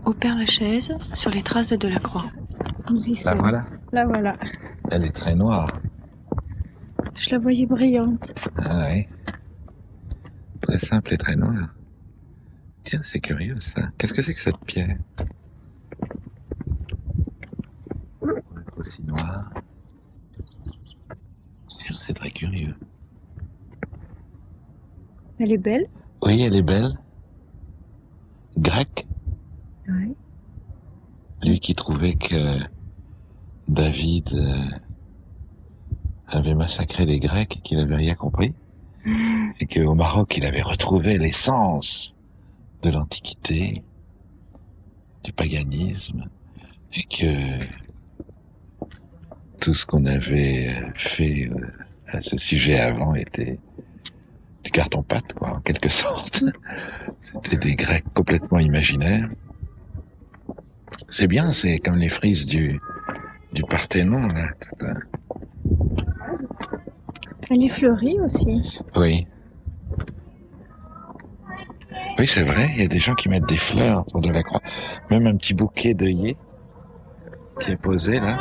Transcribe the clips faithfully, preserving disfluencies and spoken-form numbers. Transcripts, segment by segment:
au Père-Lachaise, sur les traces de Delacroix. Nous y La sommes. voilà. La voilà. Elle est très noire. Je la voyais brillante. Ah oui. Très simple et très noire. Tiens, c'est curieux ça. Qu'est-ce que c'est que cette pierre? Pour être aussi noire. Tiens, c'est très curieux. Elle est belle. Oui, elle est belle. Grecque. Oui. Lui qui trouvait que David euh, avait massacré les Grecs et qu'il n'avait rien compris. Et qu'au Maroc, il avait retrouvé l'essence de l'Antiquité, du paganisme, et que tout ce qu'on avait fait à ce sujet avant était du carton-pâte, quoi, en quelque sorte. C'était des Grecs complètement imaginaires. C'est bien, c'est comme les frises du, du Parthénon, là. Elle est fleurie aussi. Oui. Oui, c'est vrai, il y a des gens qui mettent des fleurs autour de la croix. Même un petit bouquet d'œillets qui est posé, là.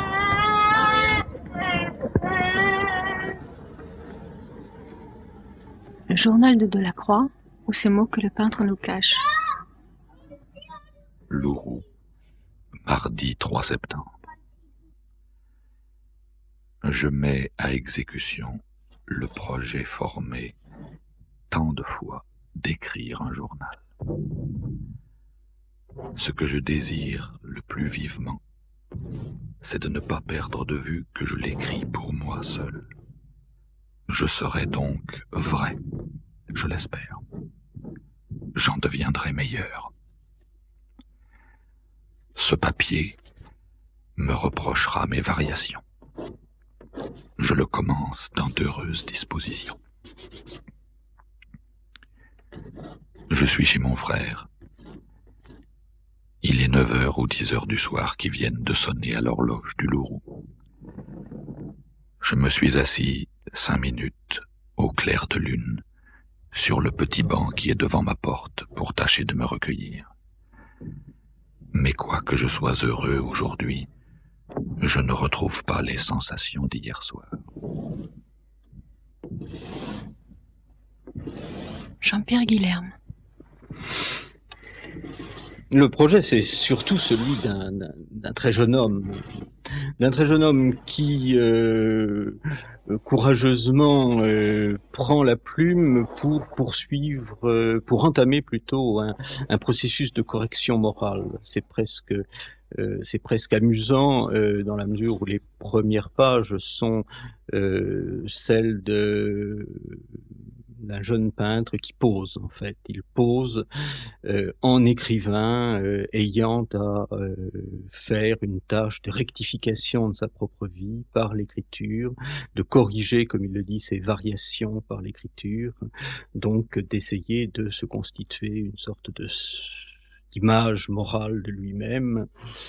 Le journal de Delacroix, ou ces mots que le peintre nous cache. Louroux, mardi trois septembre. Je mets à exécution le projet formé tant de fois d'écrire un journal. Ce que je désire le plus vivement, c'est de ne pas perdre de vue que je l'écris pour moi seul. Je serai donc vrai, je l'espère. J'en deviendrai meilleur. Ce papier me reprochera mes variations. Je le commence dans d'heureuses dispositions. Je suis chez mon frère. Il est neuf heures ou dix heures du soir qui viennent de sonner à l'horloge du Louroux. Je me suis assis cinq minutes au clair de lune sur le petit banc qui est devant ma porte pour tâcher de me recueillir. Mais quoique je sois heureux aujourd'hui, je ne retrouve pas les sensations d'hier soir. Jean-Pierre Guilherme. Le projet, c'est surtout celui d'un, d'un, d'un très jeune homme, d'un très jeune homme qui euh, courageusement euh, prend la plume pour poursuivre, euh, pour entamer plutôt un, un processus de correction morale. C'est presque Euh, c'est presque amusant euh, dans la mesure où les premières pages sont euh, celles de d'un jeune peintre qui pose, en fait. Il pose euh, en écrivain euh, ayant à euh, faire une tâche de rectification de sa propre vie par l'écriture, de corriger, comme il le dit, ses variations par l'écriture, donc d'essayer de se constituer une sorte de image morale de lui-même,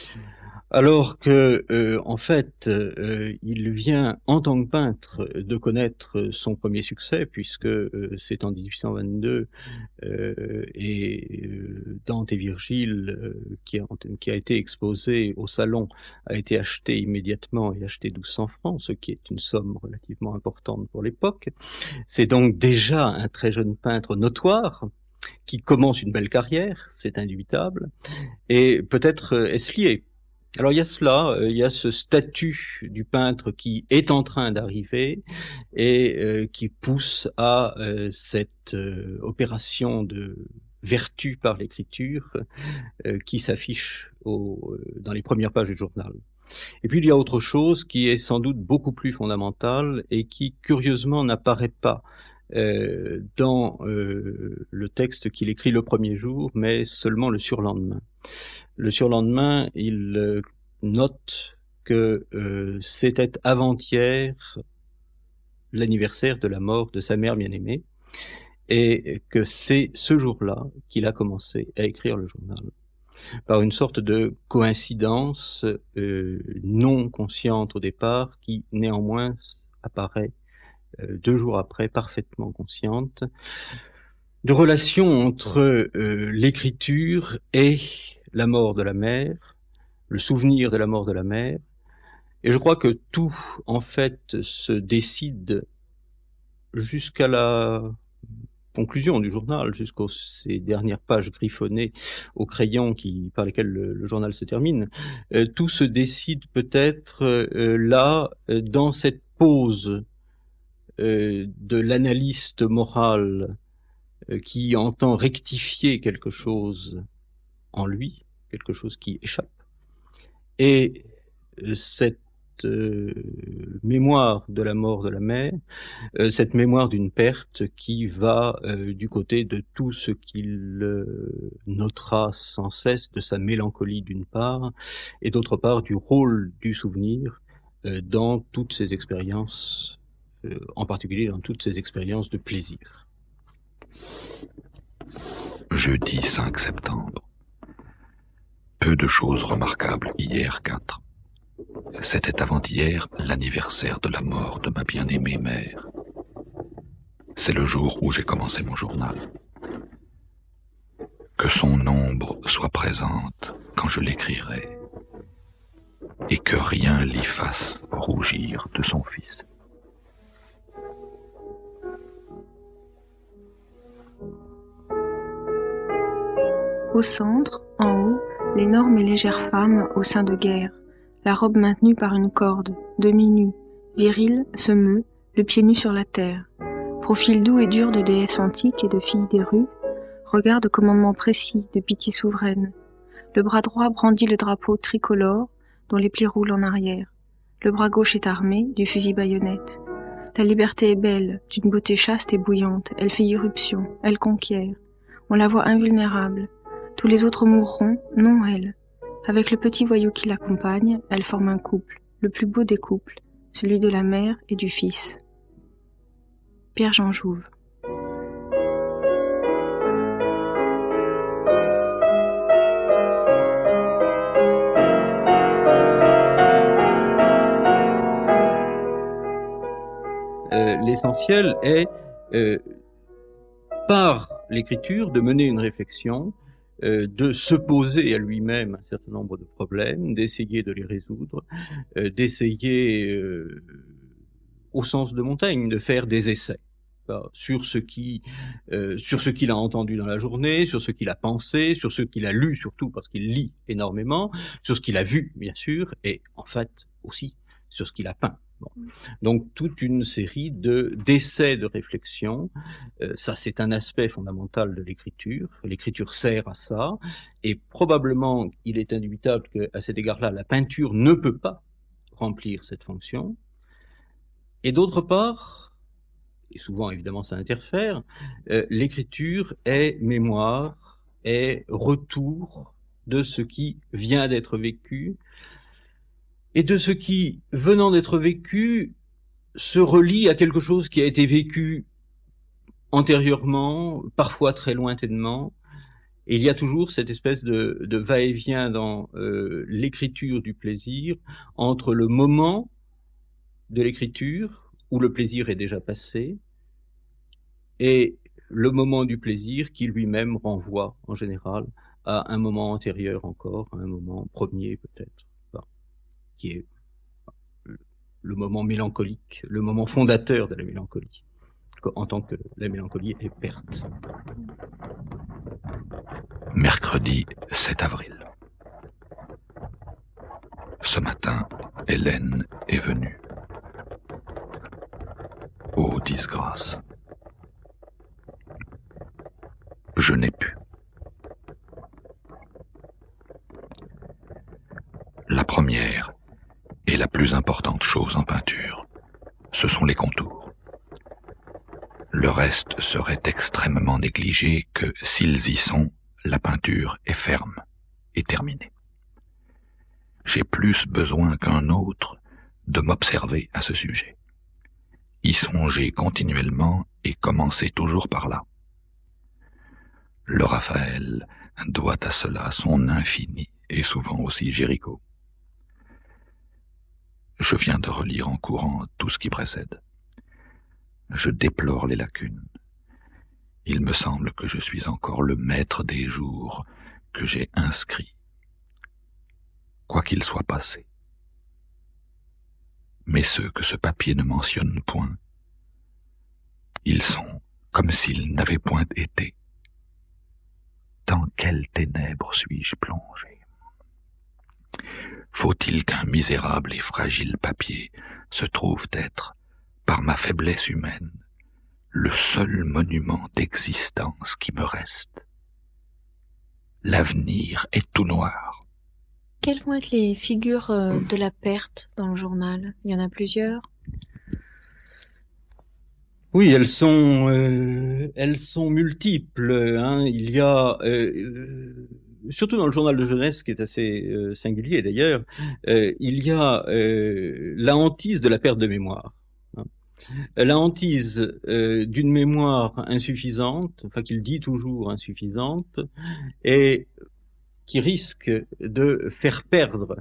alors que euh, en fait euh, il vient en tant que peintre de connaître son premier succès, puisque euh, c'est en dix-huit cent vingt-deux euh, et euh, Dante et Virgile euh, qui, a, qui a été exposé au salon a été acheté immédiatement et acheté douze cents francs, ce qui est une somme relativement importante pour l'époque. C'est donc déjà un très jeune peintre notoire qui commence une belle carrière, c'est indubitable, et peut-être euh, est-ce lié. Alors il y a cela, euh, il y a ce statut du peintre qui est en train d'arriver et euh, qui pousse à euh, cette euh, opération de vertu par l'écriture euh, qui s'affiche au, euh, dans les premières pages du journal. Et puis il y a autre chose qui est sans doute beaucoup plus fondamentale et qui curieusement n'apparaît pas Euh, dans euh, le texte qu'il écrit le premier jour, mais seulement le surlendemain. Le surlendemain, il euh, note que euh, c'était avant-hier l'anniversaire de la mort de sa mère bien-aimée, et que c'est ce jour-là qu'il a commencé à écrire le journal. Par une sorte de coïncidence euh, non consciente au départ, qui néanmoins apparaît Euh, deux jours après, parfaitement consciente, de relation entre euh, l'écriture et la mort de la mère, le souvenir de la mort de la mère, et je crois que tout, en fait, se décide jusqu'à la conclusion du journal, jusqu'aux ces dernières pages griffonnées au crayon qui, par lesquelles le, le journal se termine. Euh, tout se décide peut-être euh, là, euh, dans cette pause euh, de l'analyste moral euh, qui entend rectifier quelque chose en lui, quelque chose qui échappe. Et euh, cette euh, mémoire de la mort de la mère, euh, cette mémoire d'une perte qui va euh, du côté de tout ce qu'il euh, notera sans cesse de sa mélancolie d'une part, et d'autre part du rôle du souvenir euh, dans toutes ses expériences, euh, en particulier dans toutes ses expériences de plaisir. Jeudi cinq septembre. Peu de choses remarquables hier quatre. C'était avant-hier l'anniversaire de la mort de ma bien-aimée mère. C'est le jour où j'ai commencé mon journal. Que son ombre soit présente quand je l'écrirai, et que rien l'y fasse rougir de son fils. Au centre, en haut, l'énorme et légère femme au sein de guerre, la robe maintenue par une corde, demi-nue, virile, se meut, le pied nu sur la terre. Profil doux et dur de déesse antique et de fille des rues, regard de commandement précis, de pitié souveraine. Le bras droit brandit le drapeau tricolore, dont les plis roulent en arrière. Le bras gauche est armé, du fusil baïonnette. La liberté est belle, d'une beauté chaste et bouillante, elle fait irruption, elle conquiert. On la voit invulnérable. Tous les autres mourront, non elle. Avec le petit voyou qui l'accompagne, elle forme un couple, le plus beau des couples, celui de la mère et du fils. Pierre-Jean Jouve. Euh, l'essentiel est, euh, par l'écriture, de mener une réflexion, euh, de se poser à lui-même un certain nombre de problèmes, d'essayer de les résoudre, euh, d'essayer, euh, au sens de Montaigne, de faire des essais sur ce qui, euh, sur ce qu'il a entendu dans la journée, sur ce qu'il a pensé, sur ce qu'il a lu surtout parce qu'il lit énormément, sur ce qu'il a vu bien sûr, et en fait aussi sur ce qu'il a peint. Bon. Donc toute une série de d'essais de réflexion, euh, ça c'est un aspect fondamental de l'écriture. L'écriture sert à ça, et probablement il est indubitable qu'à cet égard-là, la peinture ne peut pas remplir cette fonction. Et d'autre part, et souvent évidemment ça interfère, euh, l'écriture est mémoire, est retour de ce qui vient d'être vécu, et de ce qui, venant d'être vécu, se relie à quelque chose qui a été vécu antérieurement, parfois très lointainement. Et il y a toujours cette espèce de, de va-et-vient dans euh, l'écriture du plaisir, entre le moment de l'écriture, où le plaisir est déjà passé, et le moment du plaisir qui lui-même renvoie, en général, à un moment antérieur encore, à un moment premier peut-être, qui est le moment mélancolique, le moment fondateur de la mélancolie, en tant que la mélancolie est perte. Mercredi sept avril. Ce matin, Hélène est venue. Oh, disgrâce. Je n'ai pu. La première et la plus importante chose en peinture, ce sont les contours. Le reste serait extrêmement négligé que, s'ils y sont, la peinture est ferme et terminée. J'ai plus besoin qu'un autre de m'observer à ce sujet, y songer continuellement et commencer toujours par là. Le Raphaël doit à cela son infini et souvent aussi Géricault. Je viens de relire en courant tout ce qui précède. Je déplore les lacunes. Il me semble que je suis encore le maître des jours que j'ai inscrits quoi qu'il soit passé. Mais ceux que ce papier ne mentionne point, ils sont comme s'ils n'avaient point été. Dans quelles ténèbres suis-je plongé? Faut-il qu'un misérable et fragile papier se trouve être, par ma faiblesse humaine, le seul monument d'existence qui me reste? L'avenir est tout noir. Quelles vont être les figures euh, de la perte dans le journal? Il y en a plusieurs. Oui, elles sont, euh, elles sont multiples. Hein. Il y a, euh, euh, surtout dans le journal de jeunesse, qui est assez euh, singulier d'ailleurs, euh, il y a euh, la hantise de la perte de mémoire. Hein. La hantise euh, d'une mémoire insuffisante, enfin qu'il dit toujours insuffisante, et qui risque de faire perdre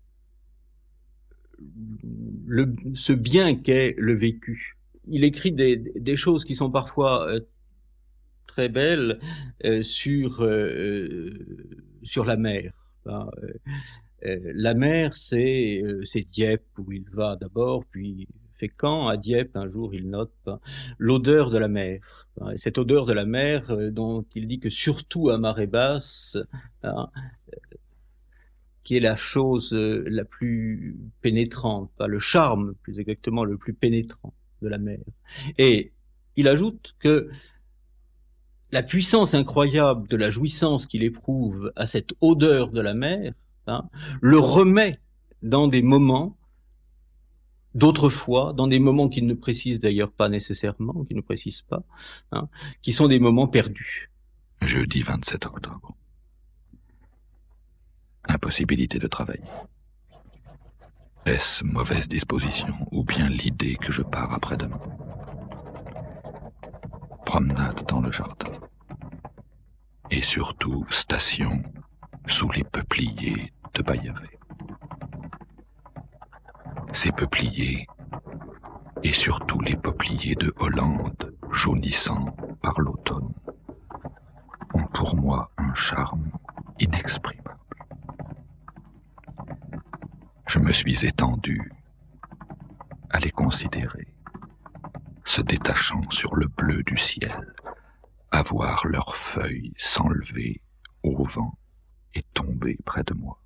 le, ce bien qu'est le vécu. Il écrit des, des choses qui sont parfois euh, très belles euh, sur euh, sur la mer. Hein. Euh, la mer, c'est euh, c'est Dieppe où il va d'abord, puis Fécamp. À Dieppe, un jour, il note hein, l'odeur de la mer. Hein. Et cette odeur de la mer, euh, dont il dit que surtout à marée basse, hein, euh, qui est la chose euh, la plus pénétrante, pas le charme, plus exactement, le plus pénétrant de la mer. Et il ajoute que la puissance incroyable de la jouissance qu'il éprouve à cette odeur de la mer hein, le remet dans des moments d'autrefois, dans des moments qu'il ne précise d'ailleurs pas nécessairement, qu'il ne précise pas, hein, qui sont des moments perdus. Jeudi vingt-sept octobre. Impossibilité de travailler. Est-ce mauvaise disposition ou bien l'idée que je pars après-demain? Promenade dans le jardin. Et surtout station sous les peupliers de Bayavé. Ces peupliers, et surtout les peupliers de Hollande, jaunissants par l'automne, ont pour moi un charme inexprimable. Je me suis étendu à les considérer, se détachant sur le bleu du ciel, à voir leurs feuilles s'enlever au vent et tomber près de moi.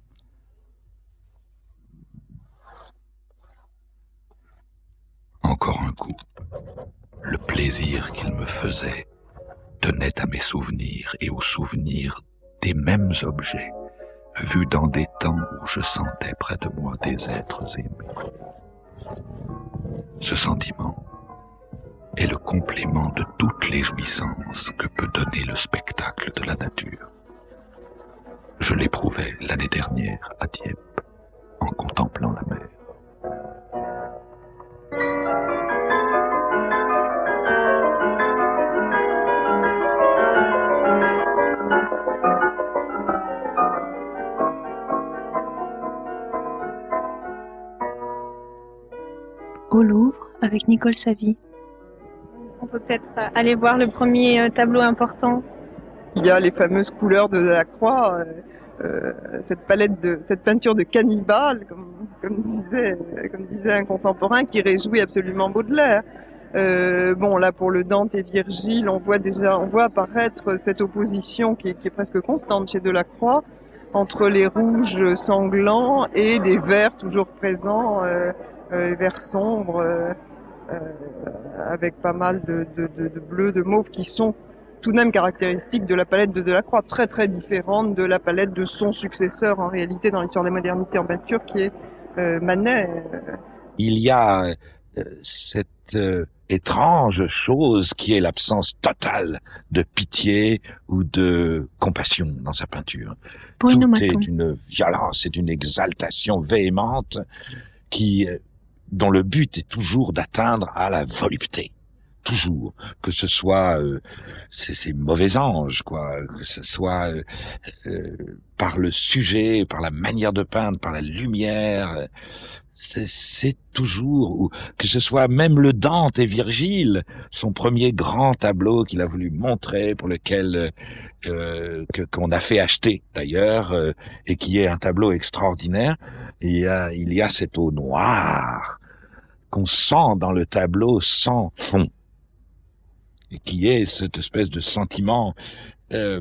Encore un coup, le plaisir qu'il me faisait tenait à mes souvenirs et aux souvenirs des mêmes objets, vus dans des temps où je sentais près de moi des êtres aimés. Ce sentiment est le complément de toutes les jouissances que peut donner le spectacle de la nature. Je l'éprouvais l'année dernière à Dieppe, en contemplant la mer. Au Louvre avec Nicole Savy. On peut peut-être aller voir le premier tableau important. Il y a les fameuses couleurs de Delacroix, euh, euh, cette palette de, cette peinture de cannibale, comme, comme disait, comme disait un contemporain, qui réjouit absolument Baudelaire. Euh, bon, là pour le Dante et Virgile, on voit déjà, on voit apparaître cette opposition qui est, qui est presque constante chez Delacroix entre les rouges sanglants et les verts toujours présents, euh, euh, les verts sombres, euh, euh, avec pas mal de, de, de, de bleus, de mauves qui sont tout de même caractéristiques de la palette de Delacroix, très très différente de la palette de son successeur en réalité dans l'histoire de la modernité en peinture qui est euh, Manet. Il y a euh, cette euh, étrange chose qui est l'absence totale de pitié ou de compassion dans sa peinture. Bruno Tout Maton. est d'une violence et d'une exaltation véhémente qui, euh, dont le but est toujours d'atteindre à la volupté. Toujours, que ce soit euh, ces, ces mauvais anges, quoi, que ce soit euh, euh, par le sujet, par la manière de peindre, par la lumière, c'est, c'est toujours, ou que ce soit même le Dante et Virgile, son premier grand tableau qu'il a voulu montrer, pour lequel euh, que, qu'on a fait acheter d'ailleurs, euh, et qui est un tableau extraordinaire. Il y a, il y a cette eau noire qu'on sent dans le tableau sans fond, et qui est cette espèce de sentiment euh,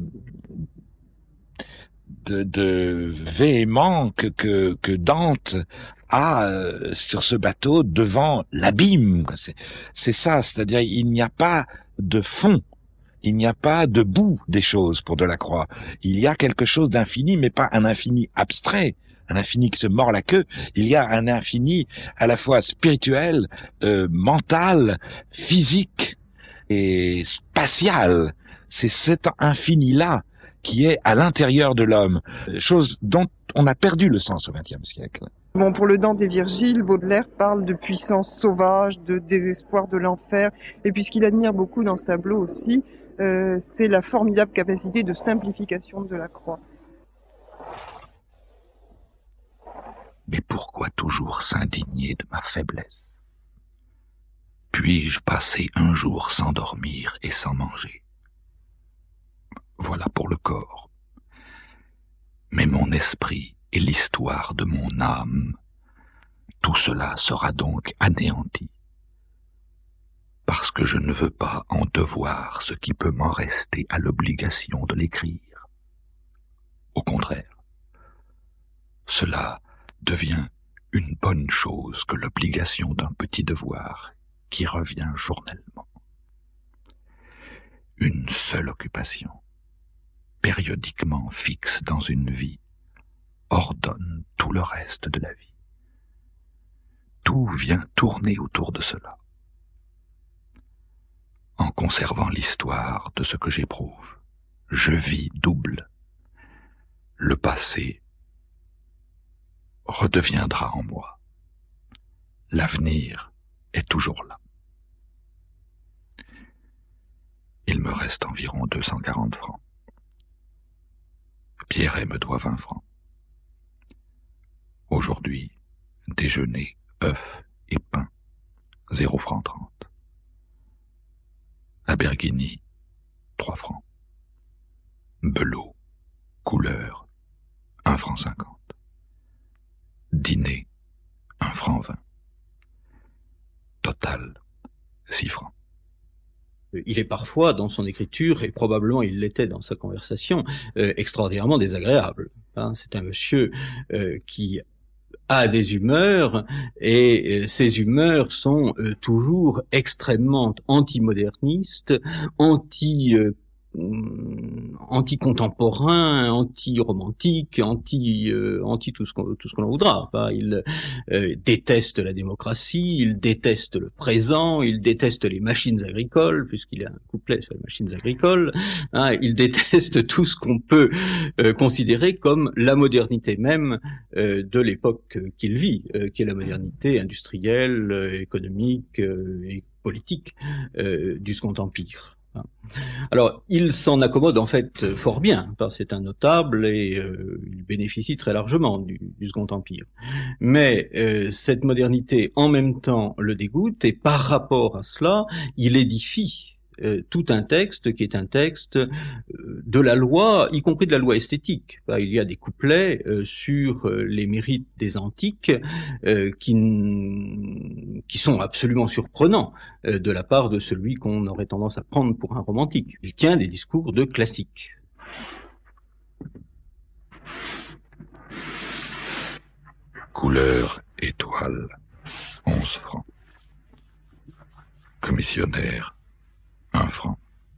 de, de véhément que, que, que Dante a euh, sur ce bateau devant l'abîme. C'est, c'est ça, c'est-à-dire il n'y a pas de fond, il n'y a pas de bout des choses pour Delacroix. Il y a quelque chose d'infini, mais pas un infini abstrait, un infini qui se mord la queue. Il y a un infini à la fois spirituel, euh, mental, physique et spatial. C'est cet infini-là qui est à l'intérieur de l'homme, chose dont on a perdu le sens au vingtième siècle. Bon, pour le Dante et Virgile, Baudelaire parle de puissance sauvage, de désespoir de l'enfer, et puis ce qu'il admire beaucoup dans ce tableau aussi, euh, c'est la formidable capacité de simplification de Delacroix. Mais pourquoi toujours s'indigner de ma faiblesse? Puis-je passer un jour sans dormir et sans manger? Voilà pour le corps. Mais mon esprit et l'histoire de mon âme, tout cela sera donc anéanti, parce que je ne veux pas en devoir ce qui peut m'en rester à l'obligation de l'écrire. Au contraire, cela devient une bonne chose que l'obligation d'un petit devoir qui revient journellement. Une seule occupation, périodiquement fixe dans une vie, ordonne tout le reste de la vie. Tout vient tourner autour de cela. En conservant l'histoire de ce que j'éprouve, je vis double. Le passé redeviendra en moi. L'avenir est toujours là. Il me reste environ deux cent quarante francs. Pierret me doit vingt francs. Aujourd'hui, déjeuner, œufs et pain, zéro franc trente. À Berguigny, trois francs. Belot, couleur, un franc cinquante. Dîner, un franc vingt. Total, six francs. Il est parfois, dans son écriture, et probablement il l'était dans sa conversation, euh, extraordinairement désagréable. Hein, c'est un monsieur euh, qui a des humeurs, et euh, ces humeurs sont euh, toujours extrêmement anti-modernistes, anti euh, anti-contemporain, anti-romantique, anti, euh, anti tout ce qu'on tout ce qu'on en voudra. Enfin, il euh, déteste la démocratie, il déteste le présent, il déteste les machines agricoles, puisqu'il a un couplet sur les machines agricoles. Hein, il déteste tout ce qu'on peut euh, considérer comme la modernité même euh, de l'époque qu'il vit, euh, qui est la modernité industrielle, euh, économique euh, et politique euh, du Second Empire. Alors, il s'en accommode en fait fort bien, parce que c'est un notable et euh, il bénéficie très largement du, du Second Empire. Mais euh, cette modernité, en même temps, le dégoûte, et par rapport à cela, il édifie euh, tout un texte qui est un texte euh, de la loi, y compris de la loi esthétique. Enfin, il y a des couplets euh, sur euh, les mérites des antiques euh, qui, qui sont absolument surprenants euh, de la part de celui qu'on aurait tendance à prendre pour un romantique. Il tient des discours de classiques. Couleur étoile, onze francs. Commissionnaire, un franc.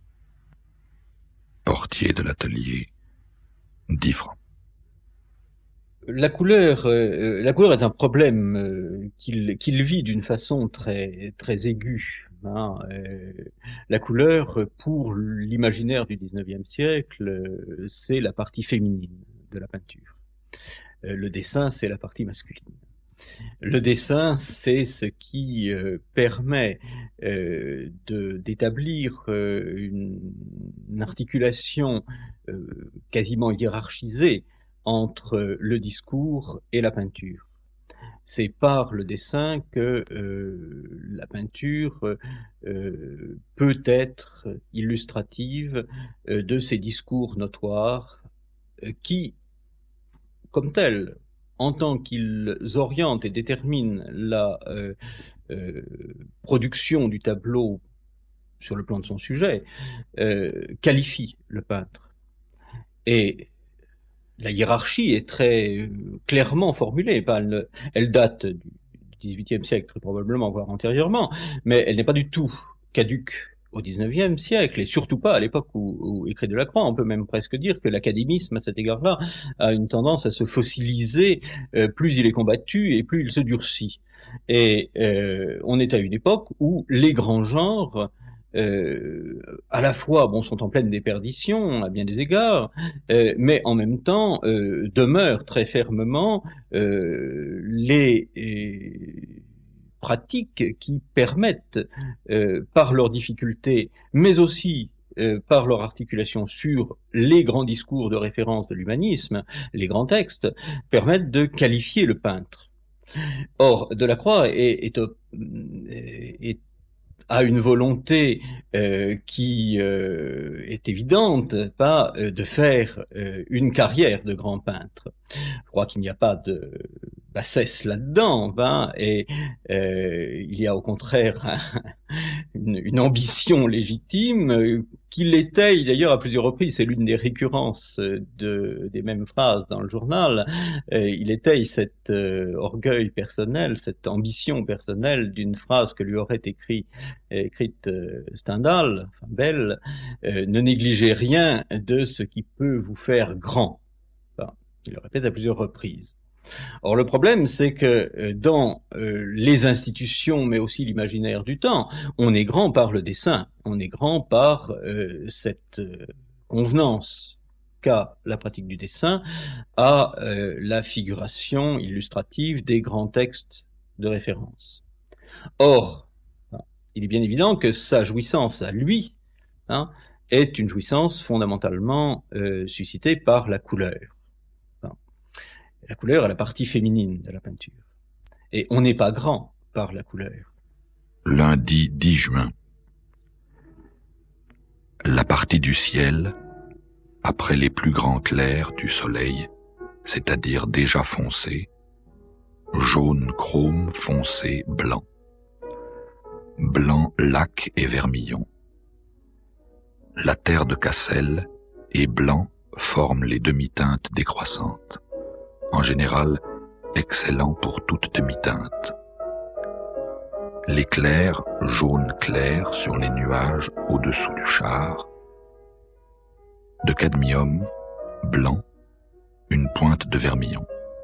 Portier de l'atelier, dix francs. La couleur, euh, la couleur est un problème euh, qu'il qu'il vit d'une façon très très aiguë. Hein. Euh, la couleur, pour l'imaginaire du dix-neuvième siècle, euh, c'est la partie féminine de la peinture. Euh, le dessin, c'est la partie masculine. Le dessin, c'est ce qui euh, permet euh, de, d'établir euh, une, une articulation euh, quasiment hiérarchisée entre le discours et la peinture. c'est par le dessin que euh, la peinture euh, peut être illustrative euh, de ces discours notoires euh, qui, comme tels, en tant qu'ils orientent et déterminent la euh, euh, production du tableau sur le plan de son sujet, euh, qualifient le peintre. Et la hiérarchie est très euh, clairement formulée. Elle, elle date du dix-huitième siècle, très probablement, voire antérieurement, mais elle n'est pas du tout caduque au dix-neuvième siècle, et surtout pas à l'époque où, où écrit Delacroix. On peut même presque dire que l'académisme, à cet égard-là, a une tendance à se fossiliser. Euh, plus il est combattu et plus il se durcit. Et euh, on est à une époque où les grands genres Euh, à la fois bon, sont en pleine déperdition à bien des égards, euh, mais en même temps euh, demeurent très fermement euh, les euh, pratiques qui permettent, euh, par leurs difficultés, mais aussi euh, par leur articulation sur les grands discours de référence de l'humanisme, les grands textes, permettent de qualifier le peintre. Or, Delacroix est, est, est a une volonté euh, qui euh, est évidente, pas euh, de faire euh, une carrière de grand peintre. Je crois qu'il n'y a pas de bassesse là-dedans, hein, et euh, il y a au contraire un, une, une ambition légitime euh, qui l'étaye d'ailleurs à plusieurs reprises. C'est l'une des récurrences de, des mêmes phrases dans le journal. Euh, il étaye cet euh, orgueil personnel, cette ambition personnelle d'une phrase que lui aurait écrit, écrite euh, Stendhal, enfin Belle, euh, ne négligez rien de ce qui peut vous faire grand. Enfin, il le répète à plusieurs reprises. Or, le problème, c'est que euh, dans euh, les institutions, mais aussi l'imaginaire du temps, on est grand par le dessin, on est grand par euh, cette euh, convenance qu'a la pratique du dessin à euh, la figuration illustrative des grands textes de référence. Or, il est bien évident que sa jouissance à lui hein, est une jouissance fondamentalement euh, suscitée par la couleur. La couleur est la partie féminine de la peinture. Et on n'est pas grand par la couleur. Lundi dix juin. La partie du ciel, après les plus grands clairs du soleil, c'est-à-dire déjà foncé, jaune, chrome, foncé, blanc. Blanc, lac et vermillon. La terre de Cassel et blanc forment les demi-teintes décroissantes. En général, excellent pour toute demi-teinte. Les clairs, jaune clair sur les nuages au-dessous du char. De cadmium, blanc, une pointe de vermillon.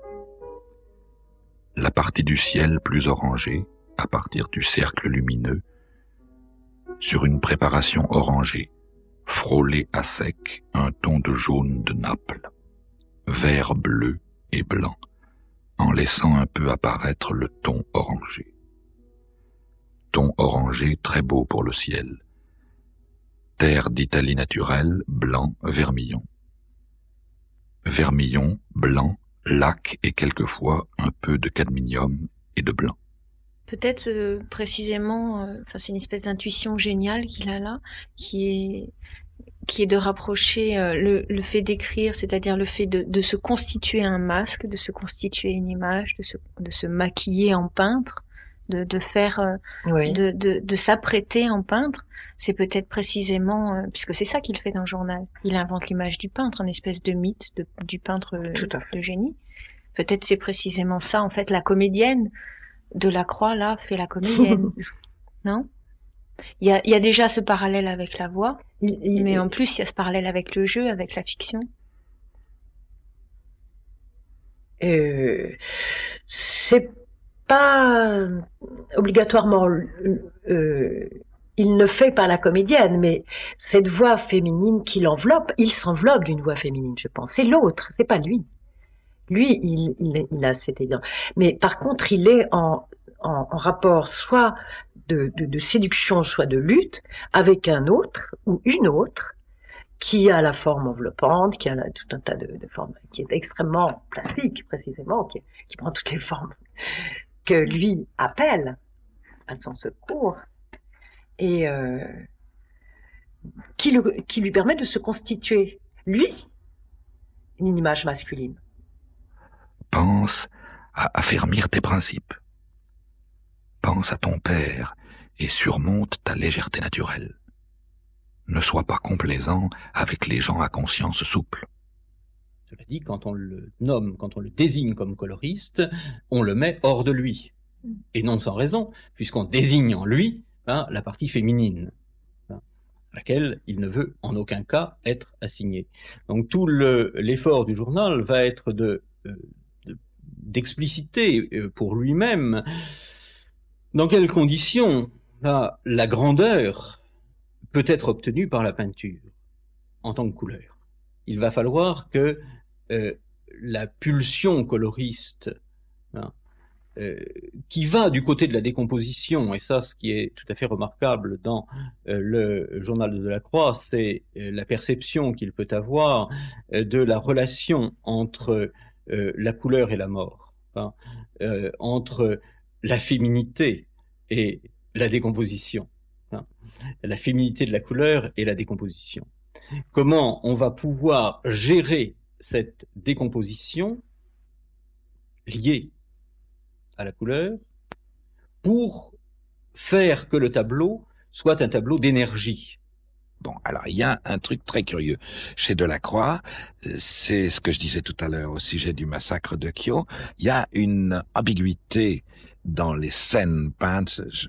La partie du ciel plus orangée, à partir du cercle lumineux, sur une préparation orangée, frôlé à sec un ton de jaune de Naples, vert bleu et blanc, en laissant un peu apparaître le ton orangé. Ton orangé très beau pour le ciel. Terre d'Italie naturelle, blanc, vermillon. Vermillon, blanc, lac et quelquefois un peu de cadmium et de blanc. Peut-être euh, précisément, euh, enfin c'est une espèce d'intuition géniale qu'il a là, qui est qui est de rapprocher euh, le, le fait d'écrire, c'est-à-dire le fait de, de se constituer un masque, de se constituer une image, de se, de se maquiller en peintre, de, de faire, euh, oui. de, de, de s'apprêter en peintre. C'est peut-être précisément, euh, puisque c'est ça qu'il fait dans le journal. Il invente l'image du peintre, une espèce de mythe de, du peintre de génie. Peut-être c'est précisément ça, en fait, la comédienne Delacroix, là, fait la comédienne. Non? Il y a, il y a déjà ce parallèle avec la voix, il, il, mais en plus, il y a ce parallèle avec le jeu, avec la fiction. Euh, c'est pas obligatoirement... Euh, il ne fait pas la comédienne, mais cette voix féminine qui l'enveloppe, il s'enveloppe d'une voix féminine, je pense. C'est l'autre, c'est pas lui. Lui, il, il, il a cette évidence. Mais par contre, il est en, en, en rapport soit de, de, de séduction, soit de lutte, avec un autre ou une autre qui a la forme enveloppante, qui a la, tout un tas de, de formes, qui est extrêmement plastique, précisément, qui, qui prend toutes les formes que lui appelle à son secours et euh, qui, le, qui lui permet de se constituer, lui, une image masculine. Pense à affermir tes principes. Pense à ton père et surmonte ta légèreté naturelle. Ne sois pas complaisant avec les gens à conscience souple. Cela dit, quand on le nomme, quand on le désigne comme coloriste, on le met hors de lui. Et non sans raison, puisqu'on désigne en lui hein, la partie féminine, hein, à laquelle il ne veut en aucun cas être assigné. Donc tout le, l'effort du journal va être de, euh, de, d'expliciter euh, pour lui-même dans quelles conditions hein, la grandeur peut être obtenue par la peinture en tant que couleur. Il va falloir que euh, la pulsion coloriste hein, Euh, qui va du côté de la décomposition, et ça, ce qui est tout à fait remarquable dans euh, le journal de Delacroix, c'est euh, la perception qu'il peut avoir euh, de la relation entre euh, la couleur et la mort, hein, euh, entre la féminité et la décomposition, hein, la féminité de la couleur et la décomposition. Comment on va pouvoir gérer cette décomposition liée à la couleur pour faire que le tableau soit un tableau d'énergie. Bon, alors il y a un truc très curieux chez Delacroix, c'est ce que je disais tout à l'heure au sujet du massacre de Kyo, il y a une ambiguïté dans les scènes peintes, je,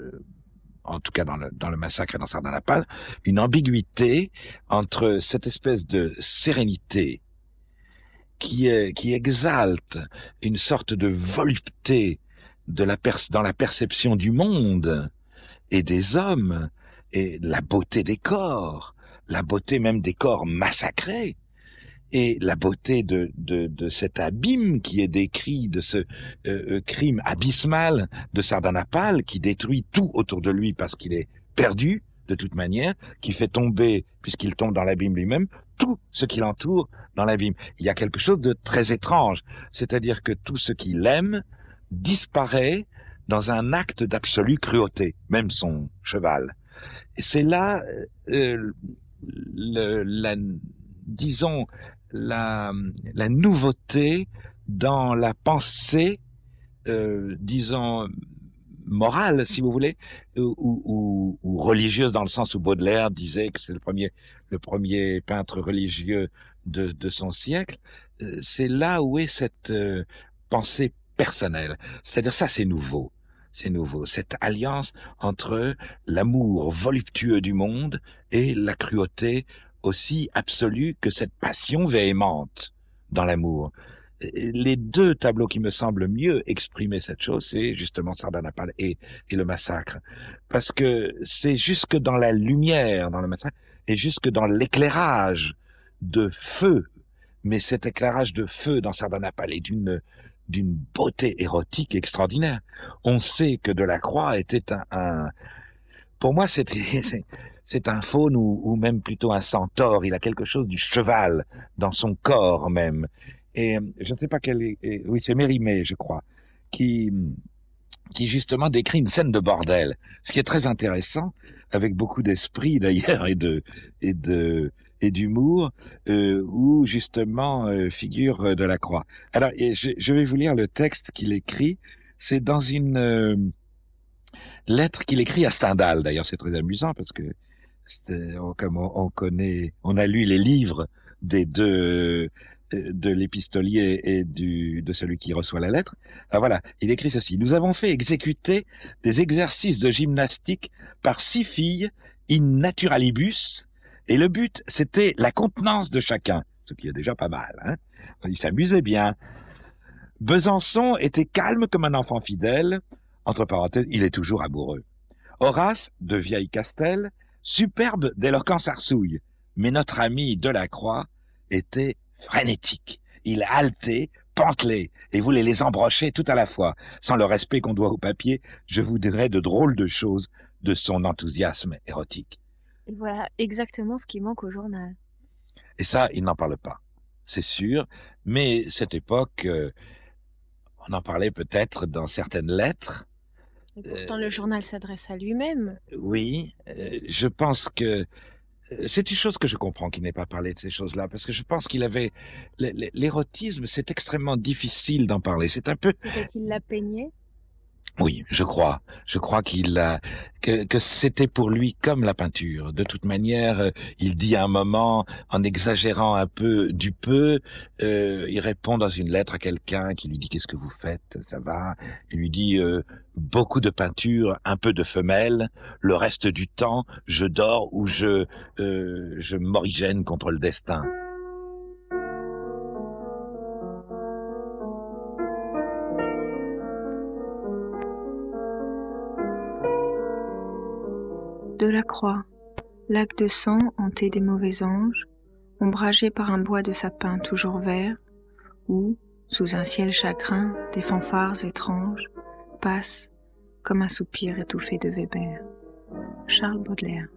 en tout cas dans le, dans le massacre et dans Sardanapale, une ambiguïté entre cette espèce de sérénité qui, est, qui exalte une sorte de volupté de la per- dans la perception du monde et des hommes, et la beauté des corps, la beauté même des corps massacrés, et la beauté de, de, de cet abîme qui est décrit, de ce euh, crime abysmal de Sardanapale qui détruit tout autour de lui parce qu'il est perdu de toute manière, qui fait tomber, puisqu'il tombe dans l'abîme lui-même, tout ce qui l'entoure dans l'abîme. Il y a quelque chose de très étrange, c'est-à-dire que tout ce qui l'aime disparaît dans un acte d'absolue cruauté, même son cheval. Et c'est là, euh, le, la, disons, la, la nouveauté dans la pensée, euh, disons, morale, si vous voulez, ou, ou, ou religieuse, dans le sens où Baudelaire disait que c'est le premier, le premier peintre religieux de, de son siècle. C'est là où est cette euh, pensée personnelle. C'est-à-dire ça, c'est nouveau. C'est nouveau. Cette alliance entre l'amour voluptueux du monde et la cruauté aussi absolue que cette passion véhémente dans l'amour. Les deux tableaux qui me semblent mieux exprimer cette chose, c'est justement Sardanapale et, et le massacre. Parce que c'est jusque dans la lumière, dans le massacre, et jusque dans l'éclairage de feu. Mais cet éclairage de feu dans Sardanapale est d'une, d'une beauté érotique extraordinaire. On sait que Delacroix était un, un pour moi, c'est, c'est, c'est un faune ou, ou même plutôt un centaure. Il a quelque chose du cheval dans son corps même. Et je ne sais pas quelle est, et, oui, c'est Mérimée, je crois, qui, qui justement décrit une scène de bordel. Ce qui est très intéressant, avec beaucoup d'esprit d'ailleurs et de, et de, et d'humour, euh, où justement euh, figure euh, Delacroix. Alors, je, je vais vous lire le texte qu'il écrit. C'est dans une euh, lettre qu'il écrit à Stendhal. D'ailleurs, c'est très amusant parce que on, comme on, on connaît, on a lu les livres des deux, de l'épistolier et du, de celui qui reçoit la lettre. Alors voilà, il écrit ceci. Nous avons fait exécuter des exercices de gymnastique par six filles in naturalibus, et le but, c'était la contenance de chacun, ce qui est déjà pas mal, hein. Il s'amusait bien. Besançon était calme comme un enfant fidèle, entre parenthèses, il est toujours amoureux. Horace, de vieille Castel, superbe d'éloquence arsouille, mais notre ami Delacroix était frénétique. Il haletait, pantelait, et voulait les embrocher tout à la fois. Sans le respect qu'on doit au papier, je vous dirais de drôles de choses de son enthousiasme érotique. Et voilà exactement ce qui manque au journal. Et ça, il n'en parle pas, c'est sûr. Mais cette époque, euh, On en parlait peut-être dans certaines lettres. Et pourtant, euh, le journal s'adresse à lui-même. Oui, euh, je pense que c'est une chose que je comprends qu'il n'ait pas parlé de ces choses-là, parce que je pense qu'il avait... L'érotisme, c'est extrêmement difficile d'en parler. C'est un peu... Peut-être qu'il l'a peigné. Oui, je crois. Je crois qu'il a... que, que c'était pour lui comme la peinture. De toute manière, il dit à un moment, en exagérant un peu du peu, euh, il répond dans une lettre à quelqu'un qui lui dit « Qu'est-ce que vous faites? Ça va ?» Il lui dit euh, « Beaucoup de peinture, un peu de femelle. Le reste du temps, je dors ou je, euh, je m'origène contre le destin. » Delacroix, lac de sang hanté des mauvais anges, ombragé par un bois de sapin toujours vert, où, sous un ciel chagrin, des fanfares étranges passent comme un soupir étouffé de Weber. Charles Baudelaire.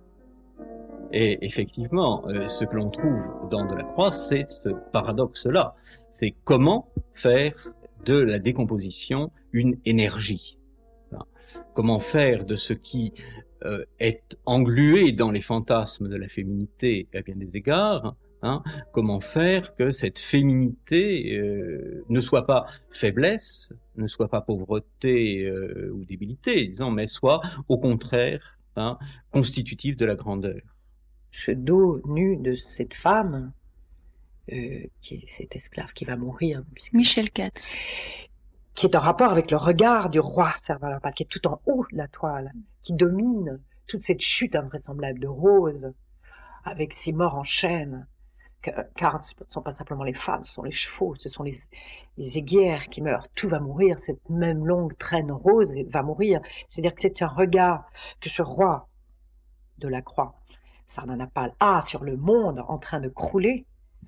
Et effectivement, euh, ce que l'on trouve dans Delacroix, c'est ce paradoxe-là. C'est comment faire de la décomposition une énergie. Hein. Comment faire de ce qui euh, est englué dans les fantasmes de la féminité à bien des égards, hein, comment faire que cette féminité euh, ne soit pas faiblesse, ne soit pas pauvreté euh, ou débilité, disons, mais soit au contraire hein, constitutive de la grandeur. Ce dos nu de cette femme, euh, qui est cette esclave qui va mourir. Michel Katz. Qui est en rapport avec le regard du roi Servan-la-Pal, qui est tout en haut de la toile, qui domine toute cette chute invraisemblable de Rose, avec ses morts en chaîne. Car ce ne sont pas simplement les femmes, ce sont les chevaux, ce sont les, les aiguières qui meurent. Tout va mourir, cette même longue traîne rose va mourir. C'est-à-dire que c'est un regard que ce roi de la Croix, Sardanapale, a sur le monde en train de crouler,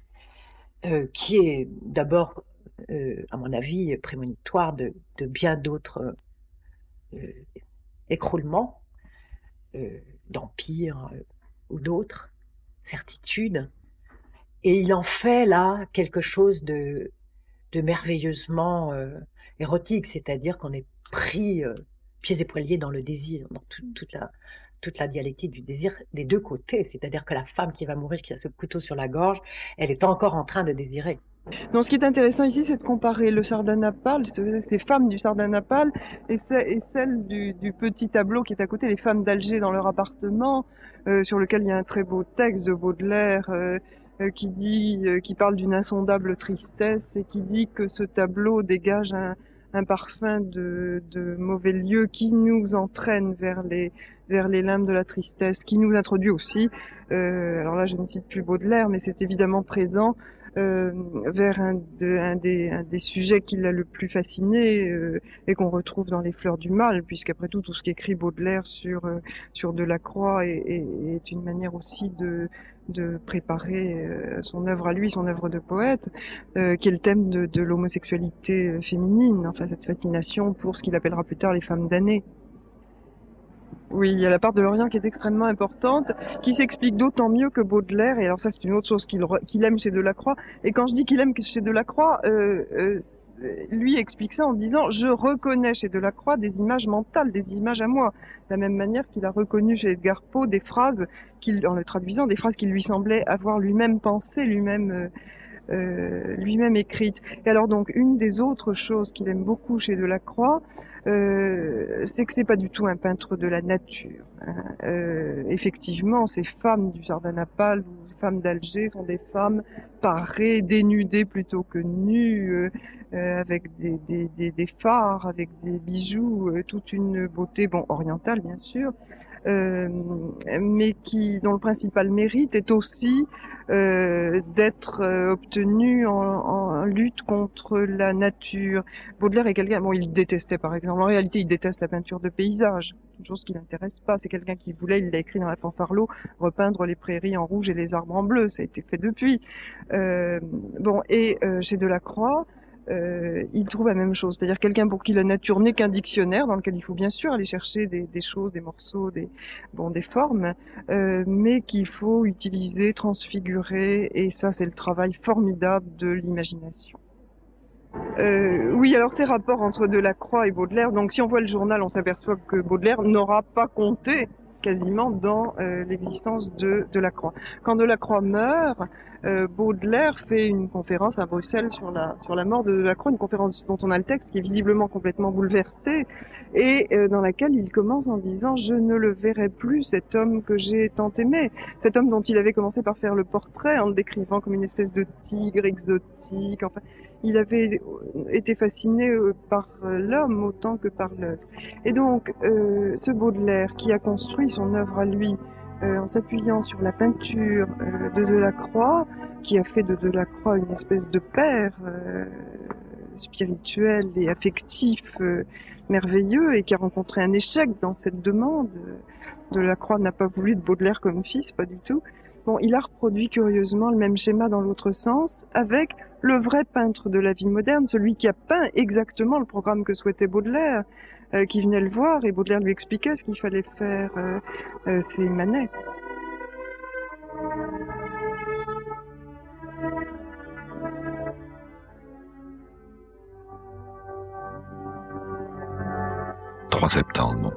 euh, qui est d'abord, euh, à mon avis, prémonitoire de, de bien d'autres euh, écroulements, euh, d'empires euh, ou d'autres certitudes. Et il en fait là quelque chose de, de merveilleusement euh, érotique, c'est-à-dire qu'on est pris euh, pieds et poings liés dans le désir, dans tout, toute la toute la dialectique du désir des deux côtés, c'est-à-dire que la femme qui va mourir, qui a ce couteau sur la gorge, elle est encore en train de désirer. Donc, ce qui est intéressant ici, c'est de comparer le Sardanapale, ces femmes du Sardanapale, et, et celles du, du petit tableau qui est à côté, les femmes d'Alger dans leur appartement, euh, sur lequel il y a un très beau texte de Baudelaire euh, euh, qui dit, euh, qui parle d'une insondable tristesse et qui dit que ce tableau dégage un, un parfum de, de mauvais lieux qui nous entraîne vers les vers les limbes de la tristesse, qui nous introduit aussi, euh, alors là je ne cite plus Baudelaire, mais c'est évidemment présent, euh, vers un, de, un, des, un des sujets qui l'a le plus fasciné euh, et qu'on retrouve dans Les Fleurs du Mal, puisqu'après tout, tout ce qu'écrit Baudelaire sur, euh, sur Delacroix est, est, est une manière aussi de, de préparer euh, son œuvre à lui, son œuvre de poète, euh, qui est le thème de, de l'homosexualité féminine, enfin cette fascination pour ce qu'il appellera plus tard les femmes damnées. Oui, il y a la part de l'Orient qui est extrêmement importante, qui s'explique d'autant mieux que Baudelaire, et alors ça c'est une autre chose qu'il qu'il aime chez Delacroix, et quand je dis qu'il aime chez Delacroix, euh, euh, lui explique ça en disant « je reconnais chez Delacroix des images mentales, des images à moi », de la même manière qu'il a reconnu chez Edgar Poe des phrases, qu'il, en le traduisant, des phrases qui lui semblaient avoir lui-même pensé, lui-même... Euh, Euh, lui-même écrite. Et alors donc une des autres choses qu'il aime beaucoup chez Delacroix, euh, c'est que c'est pas du tout un peintre de la nature. Hein. Euh, effectivement, ces femmes du Sardanapale ou les femmes d'Alger sont des femmes parées, dénudées plutôt que nues, euh, euh, avec des, des, des, des phares, avec des bijoux, euh, toute une beauté, bon, orientale bien sûr, euh, mais qui, dont le principal mérite est aussi euh, d'être euh, obtenu en, en lutte contre la nature. Baudelaire est quelqu'un, bon, il détestait par exemple, en réalité il déteste la peinture de paysage, une chose qui l'intéresse pas, c'est quelqu'un qui voulait, il l'a écrit dans la Fanfarlot, repeindre les prairies en rouge et les arbres en bleu, ça a été fait depuis. Euh, bon, et euh, chez Delacroix, Euh, il trouve la même chose, c'est-à-dire quelqu'un pour qui la nature n'est qu'un dictionnaire dans lequel il faut bien sûr aller chercher des, des choses, des morceaux, des, bon, des formes, euh, mais qu'il faut utiliser, transfigurer, et ça c'est le travail formidable de l'imagination. Euh, oui, alors ces rapports entre Delacroix et Baudelaire, donc si on voit le journal, on s'aperçoit que Baudelaire n'aura pas compté quasiment dans euh, l'existence de Delacroix. Quand Delacroix meurt, euh, Baudelaire fait une conférence à Bruxelles sur la sur la mort de Delacroix, une conférence dont on a le texte qui est visiblement complètement bouleversé et euh, dans laquelle il commence en disant « Je ne le verrai plus, cet homme que j'ai tant aimé », cet homme dont il avait commencé par faire le portrait en le décrivant comme une espèce de tigre exotique, enfin... Il avait été fasciné par l'homme autant que par l'œuvre. Et donc, euh, ce Baudelaire qui a construit son œuvre à lui euh, en s'appuyant sur la peinture euh, de Delacroix, qui a fait de Delacroix une espèce de père euh, spirituel et affectif euh, merveilleux et qui a rencontré un échec dans cette demande. Delacroix n'a pas voulu de Baudelaire comme fils, pas du tout. Bon, il a reproduit curieusement le même schéma dans l'autre sens, avec le vrai peintre de la vie moderne, celui qui a peint exactement le programme que souhaitait Baudelaire, euh, qui venait le voir, et Baudelaire lui expliquait ce qu'il fallait faire. Euh, euh, c'est Manet. trois septembre.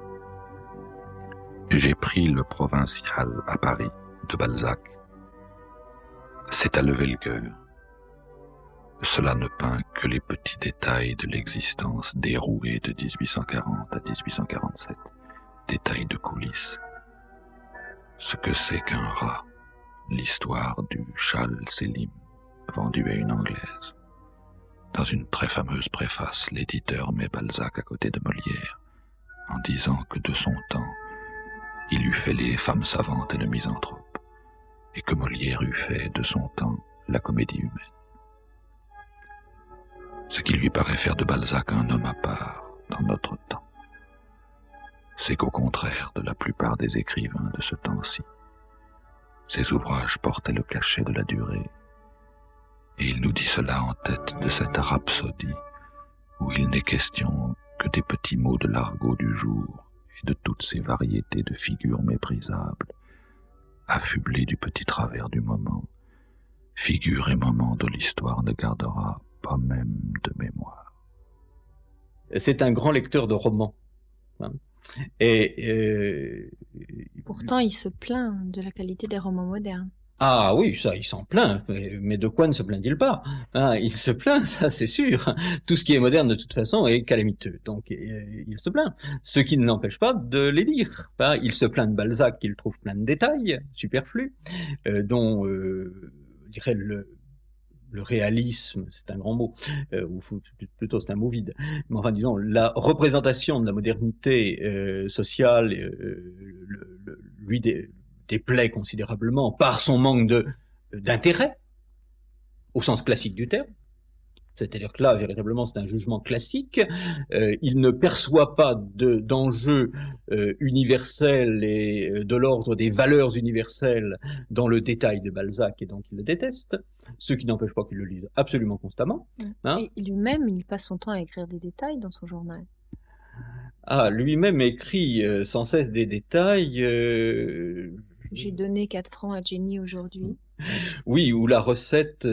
J'ai pris le provincial à Paris de Balzac. C'est à lever le cœur. Cela ne peint que les petits détails de l'existence dérouée de dix-huit cent quarante à dix-huit cent quarante-sept, détails de coulisses. Ce que c'est qu'un rat, l'histoire du châle Selim, vendu à une Anglaise. Dans une très fameuse préface, l'éditeur met Balzac à côté de Molière, en disant que de son temps, il eût fait les femmes savantes et le misanthrope, et que Molière eût fait de son temps la comédie humaine. Ce qui lui paraît faire de Balzac un homme à part dans notre temps, c'est qu'au contraire de la plupart des écrivains de ce temps-ci, ses ouvrages portaient le cachet de la durée, et il nous dit cela en tête de cette rhapsodie où il n'est question que des petits mots de l'argot du jour et de toutes ces variétés de figures méprisables, affublées du petit travers du moment, figures et moments dont l'histoire ne gardera pas même de mémoire. C'est un grand lecteur de romans. Hein. Et euh... Pourtant, il se plaint de la qualité des romans modernes. Ah oui, ça, il s'en plaint, mais, mais de quoi ne se plaint-il pas, hein? Il se plaint, ça c'est sûr. Tout ce qui est moderne de toute façon est calamiteux, donc euh, il se plaint. Ce qui ne l'empêche pas de les lire. Hein? Il se plaint de Balzac qu'il trouve plein de détails superflus, euh, dont, euh, je dirais, le, le réalisme, c'est un grand mot, euh, ou plutôt c'est un mot vide, mais enfin disons, la représentation de la modernité euh, sociale euh, le, le, lui dé, déplaît considérablement par son manque de d'intérêt, au sens classique du terme. C'est-à-dire que là, véritablement, c'est un jugement classique. Euh, il ne perçoit pas de, d'enjeux euh, universels et euh, de l'ordre des valeurs universelles dans le détail de Balzac, et donc il le déteste, ce qui n'empêche pas qu'il le lise absolument constamment. Hein. Et lui-même, il passe son temps à écrire des détails dans son journal. Ah, lui-même écrit euh, sans cesse des détails. Euh... J'ai donné quatre francs à Jenny aujourd'hui. Oui, ou la recette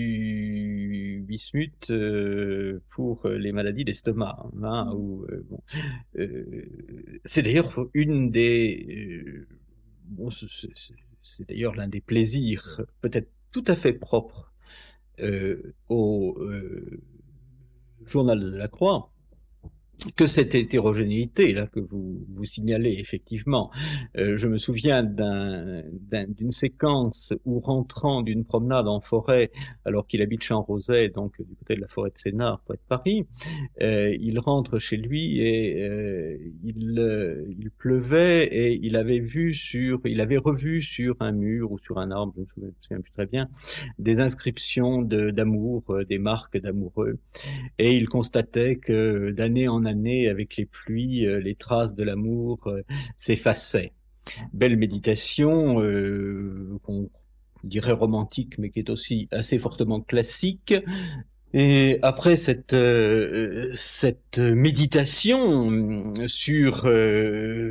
du bismuth euh, pour les maladies d'estomac. Hein, ou, euh, bon, euh, c'est d'ailleurs une des... Euh, bon, c'est, c'est, c'est d'ailleurs l'un des plaisirs peut-être tout à fait propres euh, au euh, journal de Delacroix, que cette hétérogénéité là que vous vous signalez effectivement. Euh, je me souviens d'un, d'un, d'une séquence où, rentrant d'une promenade en forêt, alors qu'il habite Champ-Roset, donc du côté de la forêt de Sénart, près de Paris, euh, il rentre chez lui et euh, il, euh, il pleuvait et il avait vu sur, il avait revu sur un mur ou sur un arbre, je ne me souviens plus très bien, des inscriptions de, d'amour, euh, des marques d'amoureux, et il constatait que d'année en année, avec les pluies, euh, les traces de l'amour euh, s'effaçaient. Belle méditation, euh, qu'on dirait romantique, mais qui est aussi assez fortement classique. Et après cette euh, cette méditation sur euh,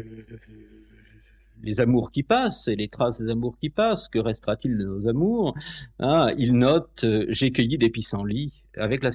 les amours qui passent et les traces des amours qui passent, que restera-t-il de nos amours, hein, il note euh, « J'ai cueilli des pissenlits avec la servante ».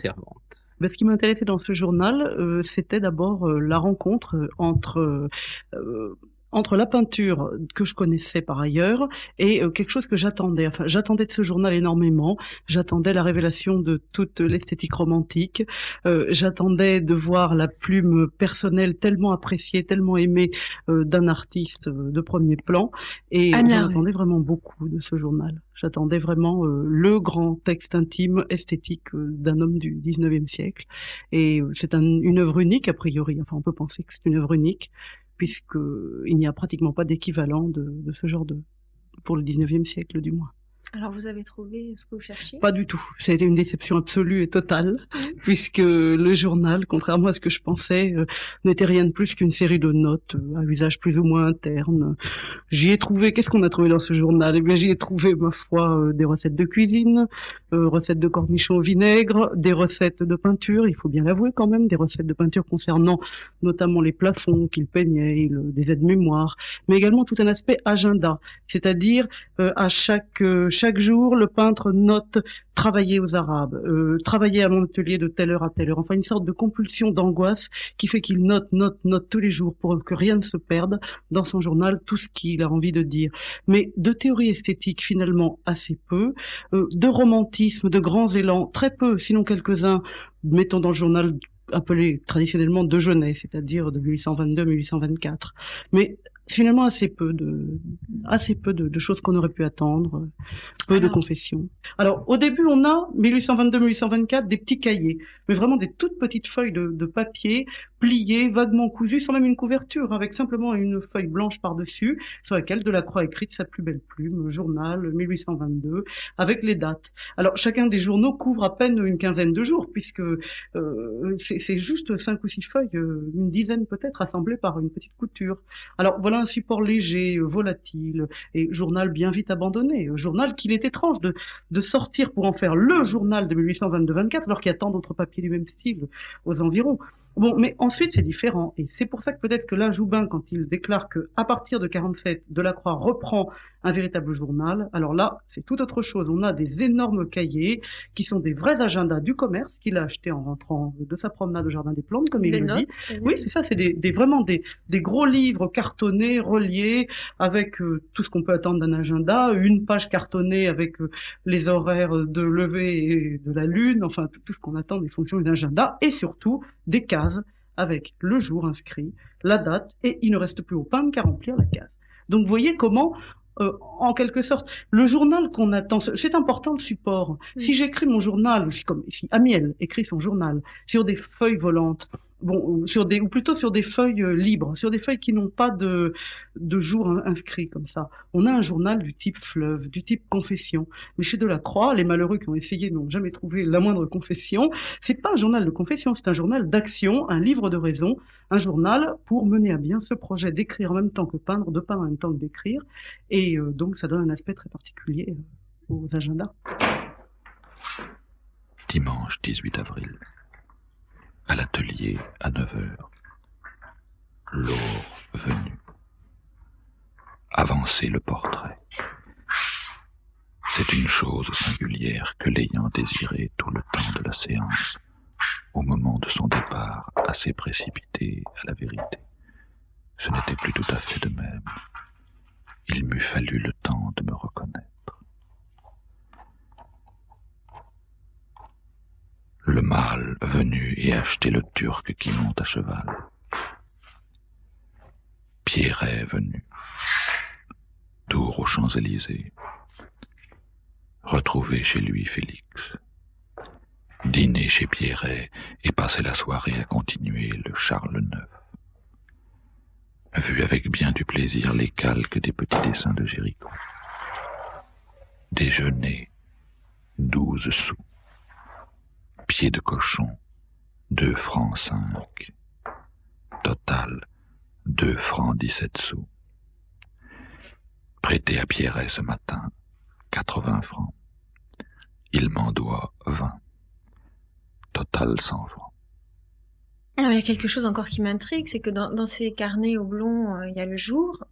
Ben, ce qui m'intéressait dans ce journal, euh, c'était d'abord euh, la rencontre entre euh, entre la peinture que je connaissais par ailleurs et euh, quelque chose que j'attendais. Enfin, j'attendais de ce journal énormément. J'attendais la révélation de toute l'esthétique romantique. Euh, j'attendais de voir la plume personnelle tellement appréciée, tellement aimée euh, d'un artiste euh, de premier plan. Et Anna, j'en oui. attendais vraiment beaucoup de ce journal. J'attendais vraiment euh, le grand texte intime, esthétique euh, d'un homme du dix-neuvième siècle. Et euh, c'est un, une œuvre unique a priori. Enfin, on peut penser que c'est une œuvre unique, puisqu'il n'y a pratiquement pas d'équivalent de, de ce genre de, pour le dix-neuvième siècle du moins. Alors vous avez trouvé ce que vous cherchiez? Pas du tout. Ça a été une déception absolue et totale, puisque le journal, contrairement à ce que je pensais, euh, n'était rien de plus qu'une série de notes euh, à usage plus ou moins interne. J'y ai trouvé, qu'est-ce qu'on a trouvé dans ce journal? Eh bien, j'y ai trouvé, ma foi, euh, des recettes de cuisine, euh, recettes de cornichons au vinaigre, des recettes de peinture, il faut bien l'avouer quand même, des recettes de peinture concernant notamment les plafonds qu'il peignait, le, des aides-mémoires, mais également tout un aspect agenda, c'est-à-dire euh, à chaque euh, chaque jour, le peintre note travailler aux Arabes, euh, travailler à mon atelier de telle heure à telle heure, enfin une sorte de compulsion d'angoisse qui fait qu'il note, note, note tous les jours pour que rien ne se perde dans son journal, tout ce qu'il a envie de dire. Mais de théorie esthétique, finalement, assez peu, euh, de romantisme, de grands élans, très peu, sinon quelques-uns, mettons dans le journal appelé traditionnellement de jeunesse, c'est-à-dire de mille huit cent vingt-deux à mille huit cent vingt-quatre. Mais finalement assez peu de assez peu de, de choses qu'on aurait pu attendre, peu Alors, de confessions. Alors au début on a mille huit cent vingt-deux à mille huit cent vingt-quatre des petits cahiers, mais vraiment des toutes petites feuilles de, de papier pliées, vaguement cousues, sans même une couverture, avec simplement une feuille blanche par-dessus, sur laquelle Delacroix a écrit de sa plus belle plume, journal mille huit cent vingt-deux, avec les dates. Alors chacun des journaux couvre à peine une quinzaine de jours, puisque euh, c'est, c'est juste cinq ou six feuilles, euh, une dizaine peut-être, assemblées par une petite couture. Alors voilà un support léger, volatile, et journal bien vite abandonné. Journal qu'il est étrange de, de sortir pour en faire le journal de mille huit cent vingt-deux vingt-quatre, alors qu'il y a tant d'autres papiers du même style aux environs. Bon, mais ensuite c'est différent, et c'est pour ça que peut-être que là, Joubin, quand il déclare que à partir de quarante-sept, Delacroix reprend un véritable journal, alors là, c'est tout autre chose. On a des énormes cahiers qui sont des vrais agendas du commerce qu'il a acheté en rentrant de sa promenade au Jardin des Plantes, comme il Des le notes, dit. Oui, c'est ça, c'est des, des vraiment des, des gros livres cartonnés, reliés, avec euh, tout ce qu'on peut attendre d'un agenda, une page cartonnée avec euh, les horaires de lever et de la lune, enfin tout, tout ce qu'on attend des fonctions d'un agenda, et surtout des cases avec le jour inscrit, la date, et il ne reste plus au peintre qu'à remplir la case. Donc vous voyez comment, euh, en quelque sorte, le journal qu'on attend, c'est important le support. Oui. Si j'écris mon journal, si, comme si Amiel écrit son journal sur des feuilles volantes, bon, sur des, ou plutôt sur des feuilles euh, libres, sur des feuilles qui n'ont pas de, de jour inscrit comme ça. On a un journal du type fleuve, du type confession. Mais chez Delacroix, les malheureux qui ont essayé n'ont jamais trouvé la moindre confession. C'est pas un journal de confession, c'est un journal d'action, un livre de raison, un journal pour mener à bien ce projet d'écrire en même temps que peindre, de peindre en même temps que d'écrire. Et euh, donc ça donne un aspect très particulier euh, aux agendas. Dimanche dix-huit avril. À l'atelier à neuf heures. L'or venu. Avancer le portrait. C'est une chose singulière que l'ayant désiré tout le temps de la séance, au moment de son départ assez précipité à la vérité, ce n'était plus tout à fait de même. Il m'eût fallu le temps de me reconnaître. Le mâle venu et acheter le turc qui monte à cheval. Pierret venu. Tour aux Champs-Élysées. Retrouver chez lui Félix. Dîner chez Pierret et passer la soirée à continuer le Charles neuf. Vu avec bien du plaisir les calques des petits dessins de Géricault. Déjeuner, douze sous. Pied de cochon, deux francs cinq. Total, deux francs dix-sept sous. Prêté à Pierret ce matin, quatre-vingts francs. Il m'en doit vingt. Total cent francs. Alors, il y a quelque chose encore qui m'intrigue, c'est que dans, dans ces carnets oblongs, euh, il y a le jour,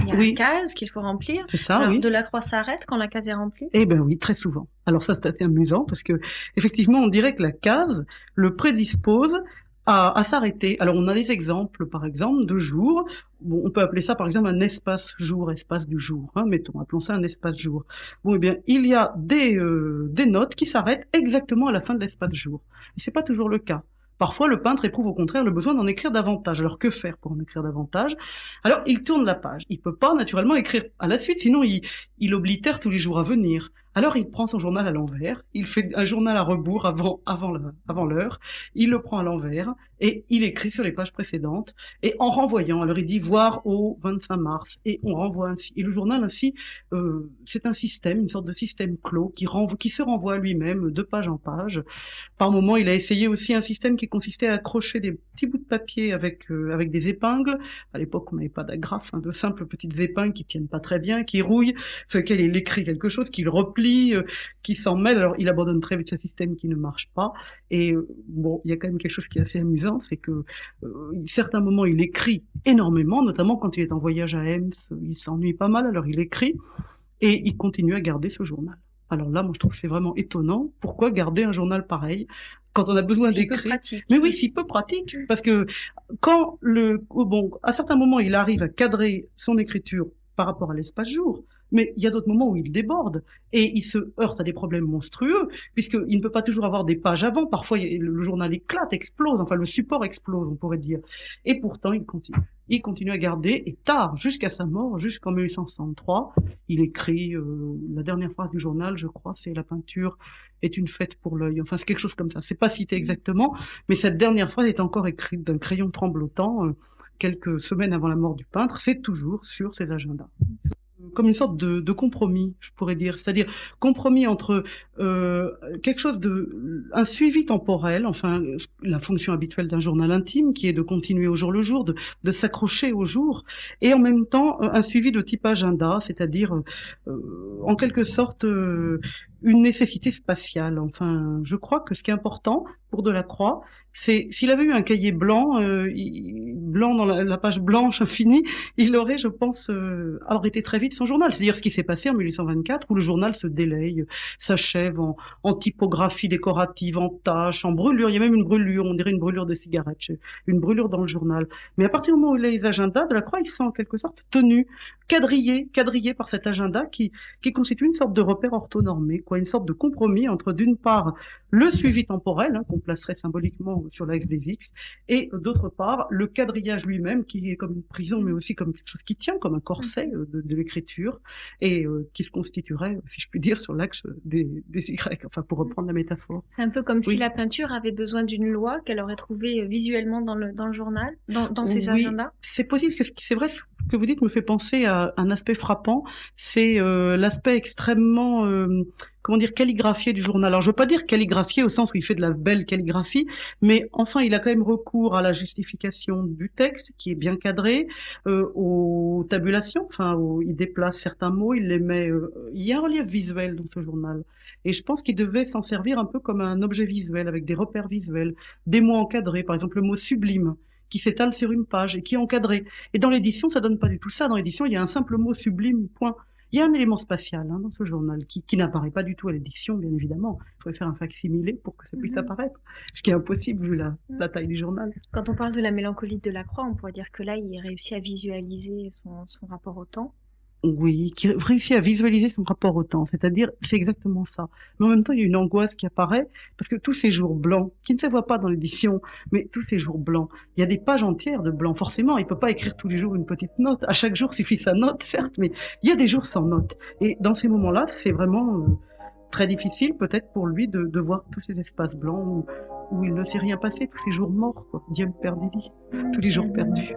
il y a Oui. une case qu'il faut remplir. C'est ça, Alors, oui. Delacroix s'arrête quand la case est remplie. Eh ben oui, très souvent. Alors ça, c'est assez amusant parce que effectivement, on dirait que la case le prédispose à, à s'arrêter. Alors on a des exemples, par exemple, de jours. Bon, on peut appeler ça, par exemple, un espace-jour, espace du jour. Hein, mettons, appelons ça un espace-jour. Bon, eh bien, il y a des euh, des notes qui s'arrêtent exactement à la fin de l'espace-jour. Et c'est pas toujours le cas. Parfois, le peintre éprouve au contraire le besoin d'en écrire davantage. Alors, que faire pour en écrire davantage? Alors, il tourne la page. Il peut pas, naturellement, écrire à la suite, sinon il, il oblitère tous les jours à venir. Alors, il prend son journal à l'envers. Il fait un journal à rebours avant, avant le- avant l'heure. Il le prend à l'envers et il écrit sur les pages précédentes. Et en renvoyant, alors il dit voir au vingt-cinq mars. Et on renvoie ainsi. Et le journal ainsi, euh, c'est un système, une sorte de système clos qui renvoie, qui se renvoie à lui-même de page en page. Par moment, il a essayé aussi un système qui consistait à accrocher des petits bouts de papier avec euh, avec des épingles. À l'époque, on n'avait pas d'agrafe, hein, de simples petites épingles qui tiennent pas très bien, qui rouillent, sur lesquelles il écrit quelque chose, qu'il replie, euh, qui s'en mêle. Alors, il abandonne très vite ce système qui ne marche pas. Et euh, bon, il y a quand même quelque chose qui est assez amusant, c'est que euh, certains moments, il écrit énormément, notamment quand il est en voyage à Ems, il s'ennuie pas mal, alors il écrit et il continue à garder ce journal. Alors là, moi, je trouve que c'est vraiment étonnant. Pourquoi garder un journal pareil quand on a besoin Si peu d'écrire? pratique. Mais oui, si peu pratique, parce que quand le, oh bon, à certains moments, il arrive à cadrer son écriture par rapport à l'espace-jour, mais il y a d'autres moments où il déborde et il se heurte à des problèmes monstrueux, puisqu'il ne peut pas toujours avoir des pages avant. Parfois, il- le journal éclate, explose, enfin le support explose, on pourrait dire. Et pourtant, il continue. Il continue à garder, et tard, jusqu'à sa mort, jusqu'en mille huit cent soixante-trois, il écrit euh, la dernière phrase du journal, je crois, c'est la peinture est une fête pour l'œil. Enfin, c'est quelque chose comme ça. C'est pas cité exactement, mais cette dernière phrase est encore écrite d'un crayon tremblotant euh, quelques semaines avant la mort du peintre. C'est toujours sur ses agendas. Comme une sorte de, de compromis, je pourrais dire, c'est-à-dire compromis entre euh, quelque chose de un suivi temporel, enfin la fonction habituelle d'un journal intime qui est de continuer au jour le jour, de, de s'accrocher au jour, et en même temps euh, un suivi de type agenda, c'est-à-dire euh, en quelque sorte euh, une nécessité spatiale. Enfin, je crois que ce qui est important pour Delacroix, c'est s'il avait eu un cahier blanc, euh, il- blanc dans la, la page blanche infinie, il aurait, je pense, euh, arrêté très vite son journal. C'est-à-dire ce qui s'est passé en mille huit cent vingt-quatre, où le journal se délaye, s'achève en, en typographie décorative, en tâches, en brûlure. Il y a même une brûlure, on dirait une brûlure de cigarette, une brûlure dans le journal. Mais à partir du moment où il a les agendas, Delacroix, il se sent en quelque sorte tenu, quadrillé, quadrillé par cet agenda qui, qui constitue une sorte de repère orthonormé, quoi, une sorte de compromis entre, d'une part, le suivi temporel, hein, qu'on placerait symboliquement sur l'axe des X, et d'autre part, le quadrillage lui-même, qui est comme une prison, mais aussi comme quelque chose qui tient, comme un corset euh, de, de l'écriture, et euh, qui se constituerait, si je puis dire, sur l'axe des, des Y, enfin, pour reprendre la métaphore. C'est un peu comme si Oui. la peinture avait besoin d'une loi qu'elle aurait trouvée euh, visuellement dans le, dans le journal, dans, dans ses Oui, agendas. c'est possible, que ce qui- c'est vrai, ce que vous dites me fait penser à un aspect frappant, c'est euh, l'aspect extrêmement, euh, comment dire, calligraphié du journal. Alors je veux pas dire calligraphié au sens où il fait de la belle calligraphie, mais enfin il a quand même recours à la justification du texte qui est bien cadré, euh, aux tabulations, enfin où il déplace certains mots, il les met, euh, il y a un relief visuel dans ce journal. Et je pense qu'il devait s'en servir un peu comme un objet visuel, avec des repères visuels, des mots encadrés, par exemple le mot sublime, qui s'étale sur une page et qui est encadré. Et dans l'édition, ça donne pas du tout ça. Dans l'édition, il y a un simple mot sublime, point. Il y a un élément spatial hein, dans ce journal qui, qui n'apparaît pas du tout à l'édition, bien évidemment. Il faudrait faire un facsimilé pour que ça puisse Mhm. apparaître, ce qui est impossible vu la, la taille du journal. Quand on parle de la mélancolie de Delacroix, on pourrait dire que là, il réussit à visualiser son, son rapport au temps. Oui, qui réussit à visualiser son rapport au temps, c'est-à-dire c'est exactement ça. Mais en même temps, il y a une angoisse qui apparaît parce que tous ces jours blancs, qui ne se voient pas dans l'édition, mais tous ces jours blancs, il y a des pages entières de blanc. Forcément, il peut pas écrire tous les jours une petite note. À chaque jour suffit sa note, certes, mais il y a des jours sans note. Et dans ces moments-là, c'est vraiment euh, très difficile peut-être pour lui de, de voir tous ces espaces blancs où, où il ne s'est rien passé, tous ces jours morts, quoi. Diem perdidi, tous les jours perdus.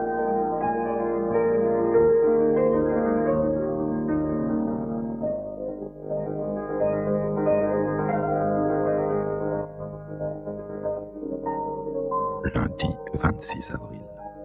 Lundi vingt-six avril.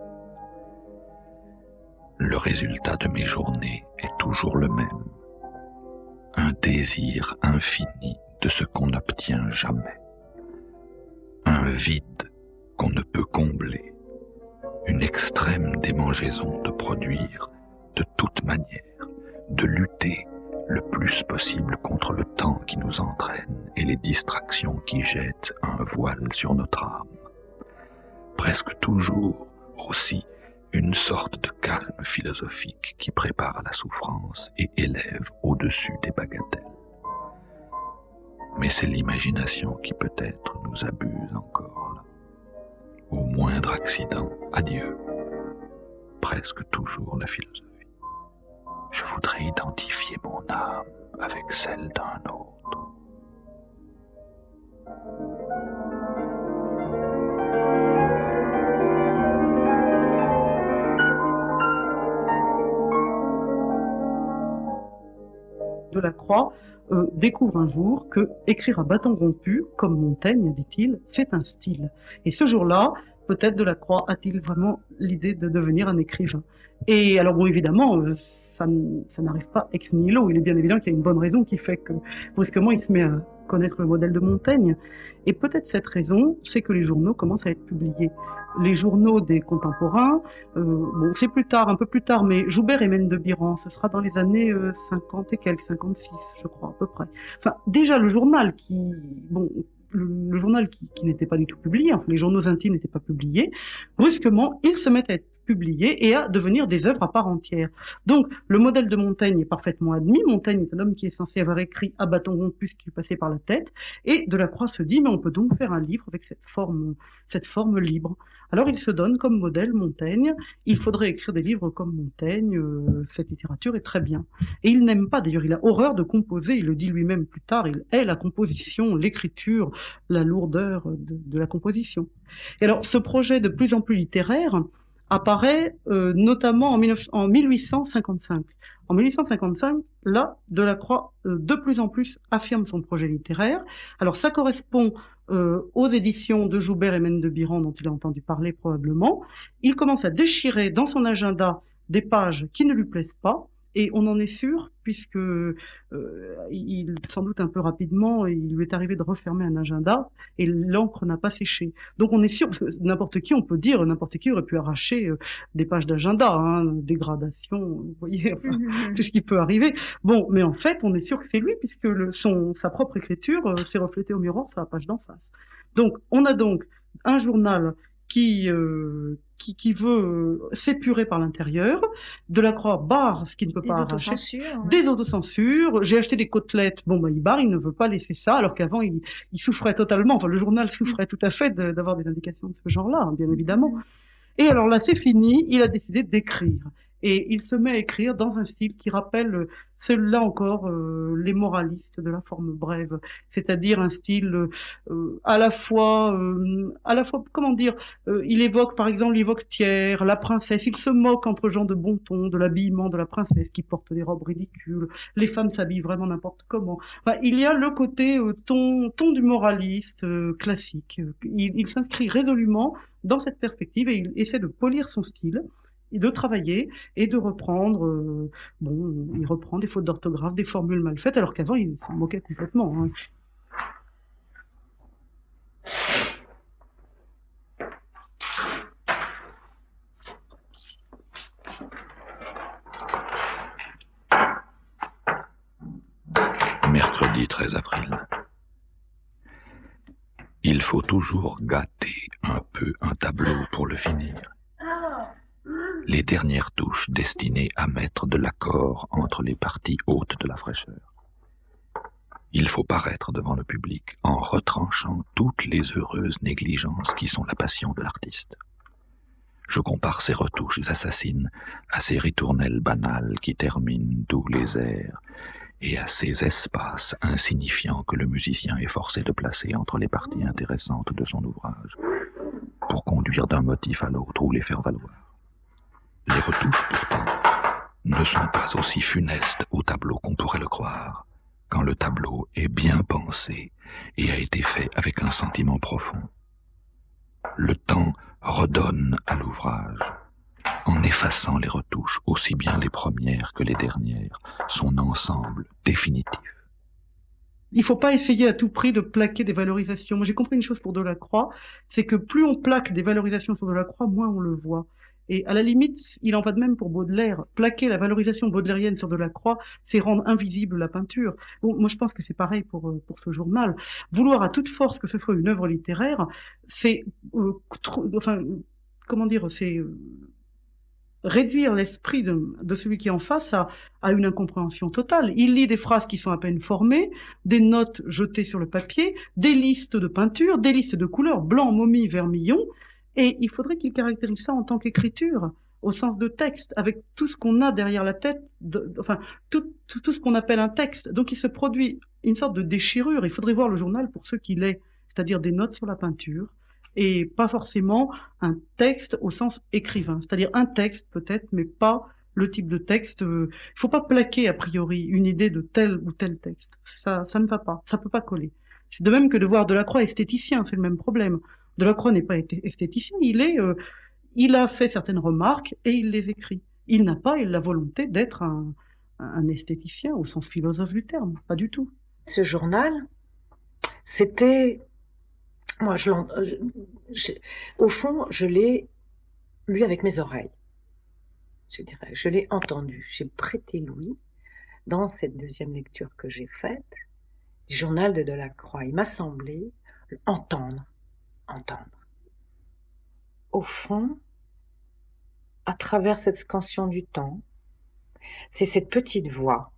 Le résultat de mes journées est toujours le même. Un désir infini de ce qu'on n'obtient jamais. Un vide qu'on ne peut combler. Une extrême démangeaison de produire de toute manière, de lutter le plus possible contre le temps qui nous entraîne et les distractions qui jettent un voile sur notre âme. Presque toujours aussi une sorte de calme philosophique qui prépare à la souffrance et élève au-dessus des bagatelles. Mais c'est l'imagination qui peut-être nous abuse encore là. Au moindre accident, adieu. Presque toujours la philosophie. Je voudrais identifier mon âme avec celle d'un autre. Delacroix euh, découvre un jour que écrire à bâton rompu, comme Montaigne, dit-il, c'est un style. Et ce jour-là, peut-être Delacroix a-t-il vraiment l'idée de devenir un écrivain. Et alors bon, évidemment, euh, ça, ça n'arrive pas ex nihilo. Il est bien évident qu'il y a une bonne raison qui fait que brusquement il se met à connaître le modèle de Montaigne. Et peut-être cette raison, c'est que les journaux commencent à être publiés. Les journaux des contemporains, euh, bon, c'est plus tard, un peu plus tard, mais Joubert et Mène de Biran, ce sera dans les années euh, cinquante et quelques, cinquante-six, je crois, à peu près. Enfin, déjà le journal qui, bon, le, le journal qui, qui n'était pas du tout publié, enfin, les journaux intimes n'étaient pas publiés, brusquement, ils se mettent à être publiés et à devenir des œuvres à part entière. Donc, le modèle de Montaigne est parfaitement admis. Montaigne est un homme qui est censé avoir écrit à bâton rompu ce qui lui passait par la tête, et Delacroix se dit, mais on peut donc faire un livre avec cette forme, cette forme libre. Alors, il se donne comme modèle Montaigne. Il faudrait écrire des livres comme Montaigne. Euh, cette littérature est très bien. Et il n'aime pas, d'ailleurs, il a horreur de composer. Il le dit lui-même plus tard. Il hait la composition, l'écriture, la lourdeur de, de la composition. Et alors, ce projet de plus en plus littéraire apparaît euh, notamment en, en mille huit cent cinquante-cinq. En mille huit cent cinquante-cinq, là, Delacroix euh, de plus en plus affirme son projet littéraire. Alors ça correspond euh, aux éditions de Joubert et Mène de Biran dont il a entendu parler probablement. Il commence à déchirer dans son agenda des pages qui ne lui plaisent pas, et on en est sûr puisque euh, il, sans doute un peu rapidement, il lui est arrivé de refermer un agenda et l'encre n'a pas séché. Donc on est sûr, parce que n'importe qui, on peut dire, n'importe qui aurait pu arracher euh, des pages d'agenda, hein, dégradation, vous voyez, enfin, mmh. tout ce qui peut arriver. Bon, mais en fait, on est sûr que c'est lui puisque le, son, sa propre écriture euh, s'est reflétée au miroir sur la page d'en face. Donc on a donc un journal qui euh, qui, qui veut euh, s'épurer par l'intérieur. Delacroix barre ce qu'il ne peut des pas arracher. Ouais. Des autocensures. J'ai acheté des côtelettes. Bon, bah, il barre, il ne veut pas laisser ça, alors qu'avant, il, il souffrait totalement. Enfin, le journal souffrait tout à fait de, d'avoir des indications de ce genre-là, hein, bien évidemment. Et alors là, c'est fini. Il a décidé d'écrire. Et il se met à écrire dans un style qui rappelle, ceux-là encore, euh, les moralistes de la forme brève, c'est-à-dire un style euh, à la fois, euh, à la fois, comment dire, euh, il évoque, par exemple, il évoque Thiers, la princesse, il se moque entre gens de bon ton, de l'habillement de la princesse qui porte des robes ridicules, les femmes s'habillent vraiment n'importe comment. Enfin, il y a le côté euh, ton, ton du moraliste euh, classique. Il, il s'inscrit résolument dans cette perspective et il essaie de polir son style, et de travailler et de reprendre, euh, bon, il reprend des fautes d'orthographe, des formules mal faites, alors qu'avant il s'en moquait complètement. Hein. Mercredi treize avril. Il faut toujours gâter un peu un tableau pour le finir. Les dernières touches destinées à mettre de l'accord entre les parties hautes de la fraîcheur. Il faut paraître devant le public en retranchant toutes les heureuses négligences qui sont la passion de l'artiste. Je compare ces retouches assassines à ces ritournelles banales qui terminent tous les airs et à ces espaces insignifiants que le musicien est forcé de placer entre les parties intéressantes de son ouvrage pour conduire d'un motif à l'autre ou les faire valoir. Les retouches, pourtant, ne sont pas aussi funestes au tableau qu'on pourrait le croire, quand le tableau est bien pensé et a été fait avec un sentiment profond. Le temps redonne à l'ouvrage, en effaçant les retouches, aussi bien les premières que les dernières, son ensemble définitif. Il ne faut pas essayer à tout prix de plaquer des valorisations. Moi, j'ai compris une chose pour Delacroix, c'est que plus on plaque des valorisations sur Delacroix, moins on le voit. Et à la limite, il en va de même pour Baudelaire. Plaquer la valorisation baudelairienne sur Delacroix, c'est rendre invisible la peinture. Bon, moi je pense que c'est pareil pour, pour ce journal. Vouloir à toute force que ce soit une œuvre littéraire, c'est, euh, trop, enfin, comment dire, c'est euh, réduire l'esprit de, de celui qui est en face à, à une incompréhension totale. Il lit des phrases qui sont à peine formées, des notes jetées sur le papier, des listes de peintures, des listes de couleurs, blanc, momie, vermillon, et il faudrait qu'il caractérise ça en tant qu'écriture, au sens de texte, avec tout ce qu'on a derrière la tête, de, enfin, tout, tout, tout ce qu'on appelle un texte. Donc il se produit une sorte de déchirure. Il faudrait voir le journal pour ce qu'il est, c'est-à-dire des notes sur la peinture, et pas forcément un texte au sens écrivain, c'est-à-dire un texte peut-être, mais pas le type de texte. Euh, il faut pas plaquer a priori une idée de tel ou tel texte. Ça, ça ne va pas, ça peut pas coller. C'est de même que de voir Delacroix esthéticien, c'est le même problème. Delacroix n'est pas esthéticien, il est, euh, il a fait certaines remarques et il les écrit. Il n'a pas la volonté d'être un, un esthéticien au sens philosophe du terme, pas du tout. Ce journal, c'était, moi, je, je, je, au fond, je l'ai lu avec mes oreilles. Je dirais, je l'ai entendu. J'ai prêté l'ouïe dans cette deuxième lecture que j'ai faite du journal de Delacroix. Il m'a semblé entendre, entendre. Au fond, à travers cette scansion du temps, c'est cette petite voix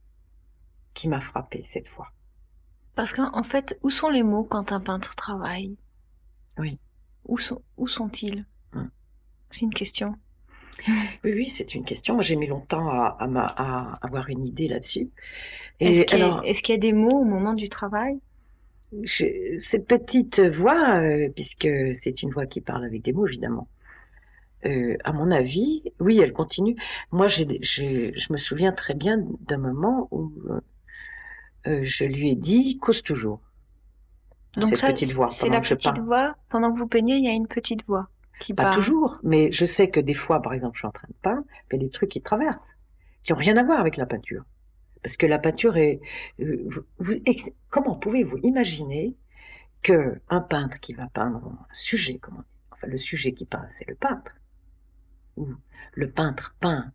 qui m'a frappée, cette voix. Parce qu'en fait, où sont les mots quand un peintre travaille? Oui. Où, sont, où sont-ils? hum. C'est une question. Oui, oui, c'est une question. Moi, j'ai mis longtemps à, à, à avoir une idée là-dessus. Est-ce qu'il, alors, est-ce qu'il y a des mots au moment du travail? Je, cette petite voix, euh, puisque c'est une voix qui parle avec des mots, évidemment, euh, à mon avis, oui, elle continue. Moi, j'ai, j'ai, je me souviens très bien d'un moment où euh, je lui ai dit « cause toujours ». Donc cette ça, petite voix, c'est la petite voix, pendant que vous peignez, il y a une petite voix qui Pas parle. toujours, mais je sais que des fois, par exemple, je suis en train de peindre, il y a des trucs qui traversent, qui n'ont rien à voir avec la peinture. Parce que la peinture est... Euh, vous, vous, ex, comment pouvez-vous imaginer qu'un peintre qui va peindre un sujet, comment on dit, enfin le sujet qui peint, c'est le peintre, ou le peintre peint.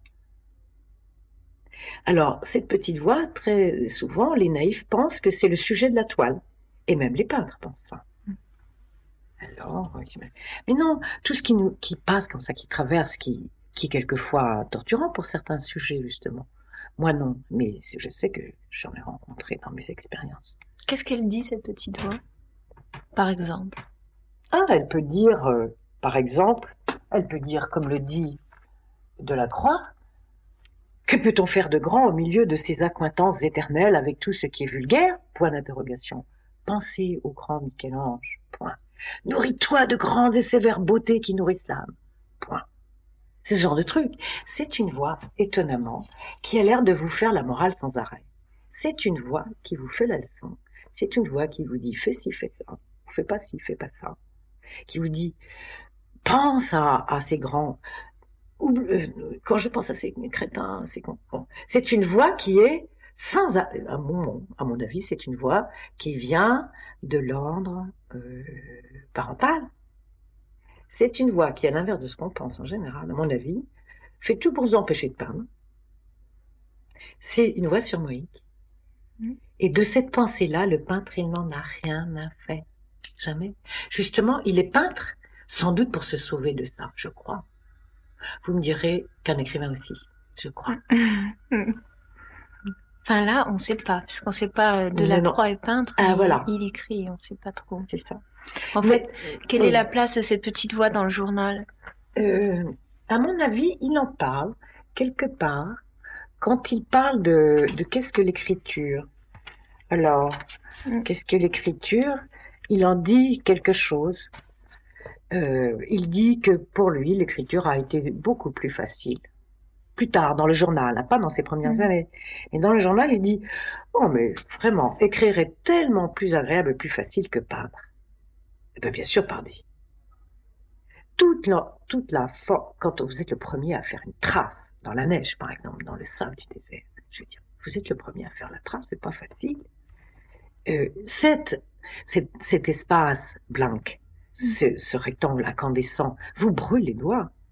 Alors, cette petite voix, très souvent, les naïfs pensent que c'est le sujet de la toile. Et même les peintres pensent ça. Alors, mais non, tout ce qui nous, qui passe comme ça, qui traverse, qui, qui est quelquefois torturant pour certains sujets, justement. Moi, non, mais je sais que j'en ai rencontré dans mes expériences. Qu'est-ce qu'elle dit, cette petite voix, par exemple? Ah, elle peut dire, euh, par exemple, elle peut dire, comme le dit Delacroix, que peut-on faire de grand au milieu de ces accointances éternelles avec tout ce qui est vulgaire? Point d'interrogation. Pensez au grand Michel-Ange. Point. Nourris-toi de grandes et sévères beautés qui nourrissent l'âme. Point. C'est ce genre de truc. C'est une voix, étonnamment, qui a l'air de vous faire la morale sans arrêt. C'est une voix qui vous fait la leçon. C'est une voix qui vous dit fais ci, fais ça. Fais pas ci, fais pas ça. Qui vous dit pense à, à ces grands. Quand je pense à ces crétins, c'est bon. C'est une voix qui est sans, à mon, à mon avis, c'est une voix qui vient de l'ordre euh, parental. C'est une voix qui, à l'inverse de ce qu'on pense en général, à mon avis, fait tout pour vous empêcher de peindre. C'est une voix surmoïque. Mmh. Et de cette pensée-là, le peintre, il n'en a rien à faire. Jamais. Justement, il est peintre, sans doute pour se sauver de ça, je crois. Vous me direz qu'un écrivain aussi, je crois. Enfin là, on ne sait pas, parce qu'on ne sait pas. Delacroix est peintre, ah, il, voilà. il écrit, on ne sait pas trop. C'est ça. En Mais, fait, quelle euh, est la place de cette petite voix dans le journal? euh, À mon avis, il en parle quelque part quand il parle de, de qu'est-ce que l'écriture. Alors, mm. qu'est-ce que l'écriture? Il en dit quelque chose. Euh, il dit que pour lui, l'écriture a été beaucoup plus facile. Plus tard, dans le journal, hein, pas dans ses premières mmh. années. Et dans le journal, il dit « Oh, mais vraiment, écrire est tellement plus agréable et plus facile que peindre. » Et bien, bien sûr, pardi. Toute la, toute la force, quand vous êtes le premier à faire une trace, dans la neige, par exemple, dans le sable du désert, je veux dire, vous êtes le premier à faire la trace, c'est pas facile. Euh, cette, cette, cet espace blanc, mmh. ce, ce rectangle incandescent, vous brûle les doigts.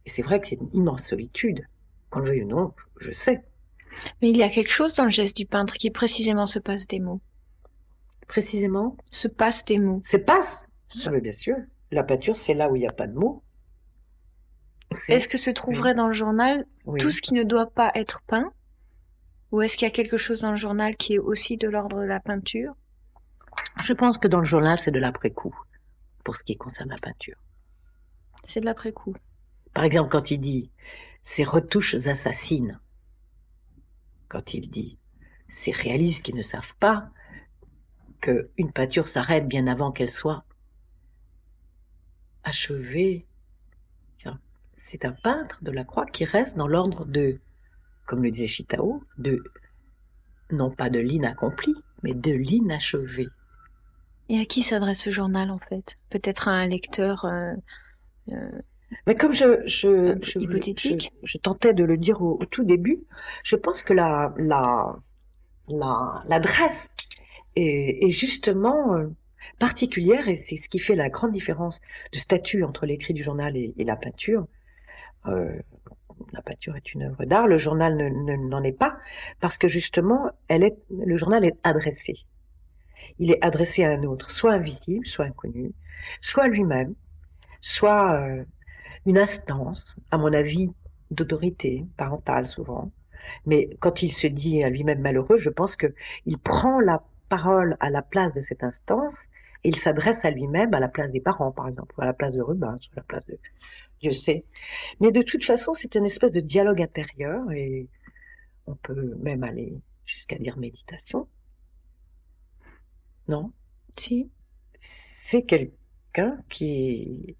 Et c'est vrai que c'est une immense solitude. Qu'on le veuille ou non, je sais. Mais il y a quelque chose dans le geste du peintre qui précisément se passe des mots. Précisément Se passe des mots. Se passe ah, mais bien sûr. La peinture, c'est là où il n'y a pas de mots. Est-ce que se trouverait oui. dans le journal oui. tout ce qui ne doit pas être peint? Ou est-ce qu'il y a quelque chose dans le journal qui est aussi de l'ordre de la peinture? Je pense que dans le journal, c'est de l'après-coup, pour ce qui concerne la peinture. C'est de l'après-coup. Par exemple, quand il dit « ces retouches assassines », quand il dit « ces réalistes qui ne savent pas qu'une peinture s'arrête bien avant qu'elle soit achevée », c'est un peintre de la Croix qui reste dans l'ordre de, comme le disait Chitao, de, non pas de l'inaccompli, mais de l'inachevé. Et à qui s'adresse ce journal, en fait? Peut-être à un lecteur euh, euh, mais comme je, je, je, hypothétique. Je, je tentais de le dire au, au tout début, je pense que la, la, la, l'adresse est, est justement euh, particulière, et c'est ce qui fait la grande différence de statut entre l'écrit du journal et, et la peinture. Euh, la peinture est une œuvre d'art, le journal ne, ne, n'en est pas, parce que justement, elle est, le journal est adressé. Il est adressé à un autre, soit invisible, soit inconnu, soit lui-même, soit euh, une instance, à mon avis, d'autorité parentale souvent. Mais quand il se dit à lui-même malheureux, je pense qu'il prend la parole à la place de cette instance et il s'adresse à lui-même à la place des parents, par exemple, ou à la place de Rubens, ou à la place de... Dieu sait. Mais de toute façon, c'est une espèce de dialogue intérieur et on peut même aller jusqu'à dire méditation. Non? Si. C'est quelqu'un qui,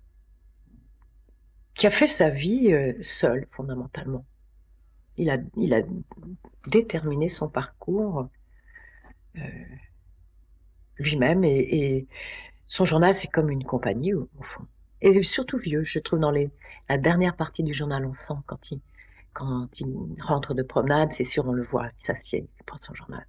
qui a fait sa vie seul, fondamentalement. Il a, il a déterminé son parcours euh, lui-même et, et son journal, c'est comme une compagnie, au, au fond. Et surtout vieux, je trouve, dans les, la dernière partie du journal, on sent quand il, quand il rentre de promenade, c'est sûr, on le voit, il s'assied, il prend son journal.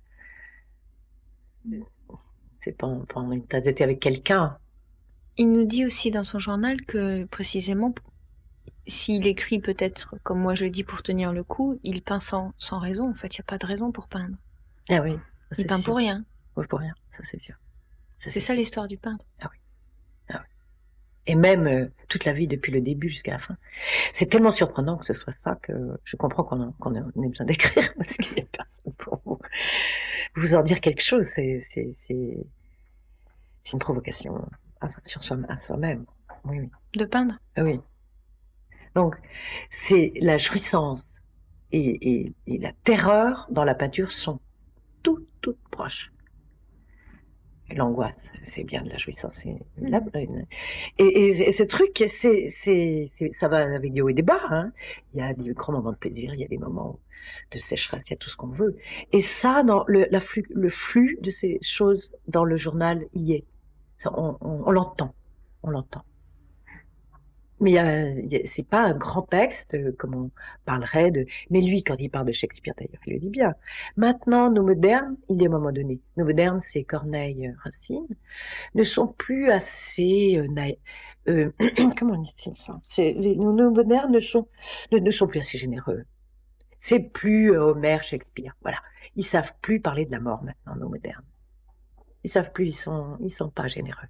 C'est pas pendant une tasse de thé avec quelqu'un. Il nous dit aussi dans son journal que, précisément, s'il écrit peut-être, comme moi je le dis, pour tenir le coup, il peint sans, sans raison. En fait, il n'y a pas de raison pour peindre. Ah oui. Il peint sûr. pour rien. Oui, pour rien, ça c'est sûr. Ça, c'est ça l'histoire du peintre. Ah oui. Ah oui. Et même euh, toute la vie, depuis le début jusqu'à la fin. C'est tellement surprenant que ce soit ça que je comprends qu'on, a, qu'on ait besoin d'écrire, parce qu'il n'y a personne pour vous, vous en dire quelque chose. C'est, c'est, c'est, c'est une provocation à, sur soi, à soi-même. Oui, oui. De peindre? Oui. Donc, c'est la jouissance et, et, et la terreur dans la peinture sont toutes, toutes proches. L'angoisse, c'est bien de la jouissance. C'est la... et, et, et ce truc, c'est, c'est, c'est, ça va avec des hauts et des bas. Hein. Il y a des grands moments de plaisir, il y a des moments de sécheresse, il y a tout ce qu'on veut. Et ça, dans le, la flux, le flux de ces choses dans le journal y est. Ça, on, on, on l'entend, on l'entend. Mais il y a, c'est pas un grand texte, euh, comme on parlerait de... Mais lui, quand il parle de Shakespeare, d'ailleurs, il le dit bien. Maintenant, nos modernes, il dit à un moment donné, nos modernes, c'est Corneille, Racine, ne sont plus assez... Euh, na... euh, comment on dit ça c'est, les, nos, nos modernes ne sont, ne, ne sont plus assez généreux. C'est plus euh, Homère, Shakespeare, voilà. Ils savent plus parler de la mort, maintenant, nos modernes. Ils savent plus, ils sont, ils sont pas généreux.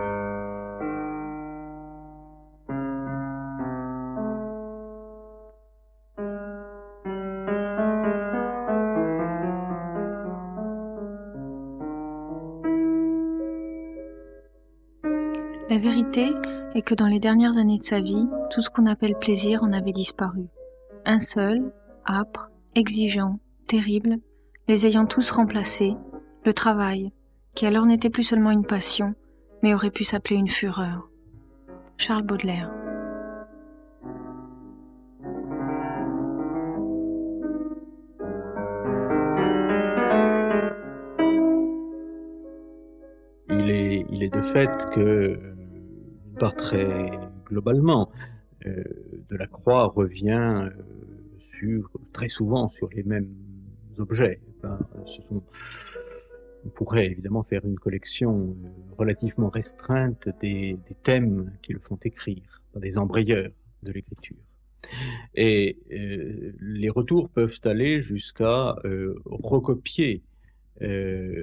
La vérité est que dans les dernières années de sa vie, tout ce qu'on appelle plaisir en avait disparu. Un seul, âpre, exigeant, terrible, les ayant tous remplacés, le travail, qui alors n'était plus seulement une passion, mais aurait pu s'appeler une fureur. Charles Baudelaire. Il est, il est de fait que part très globalement, euh, Delacroix revient euh, sur, très souvent sur les mêmes objets. Ben, ce sont, on pourrait évidemment faire une collection euh, relativement restreinte des, des thèmes qui le font écrire, des embrayeurs. de l'écriture. Et euh, les retours peuvent aller jusqu'à euh, recopier euh,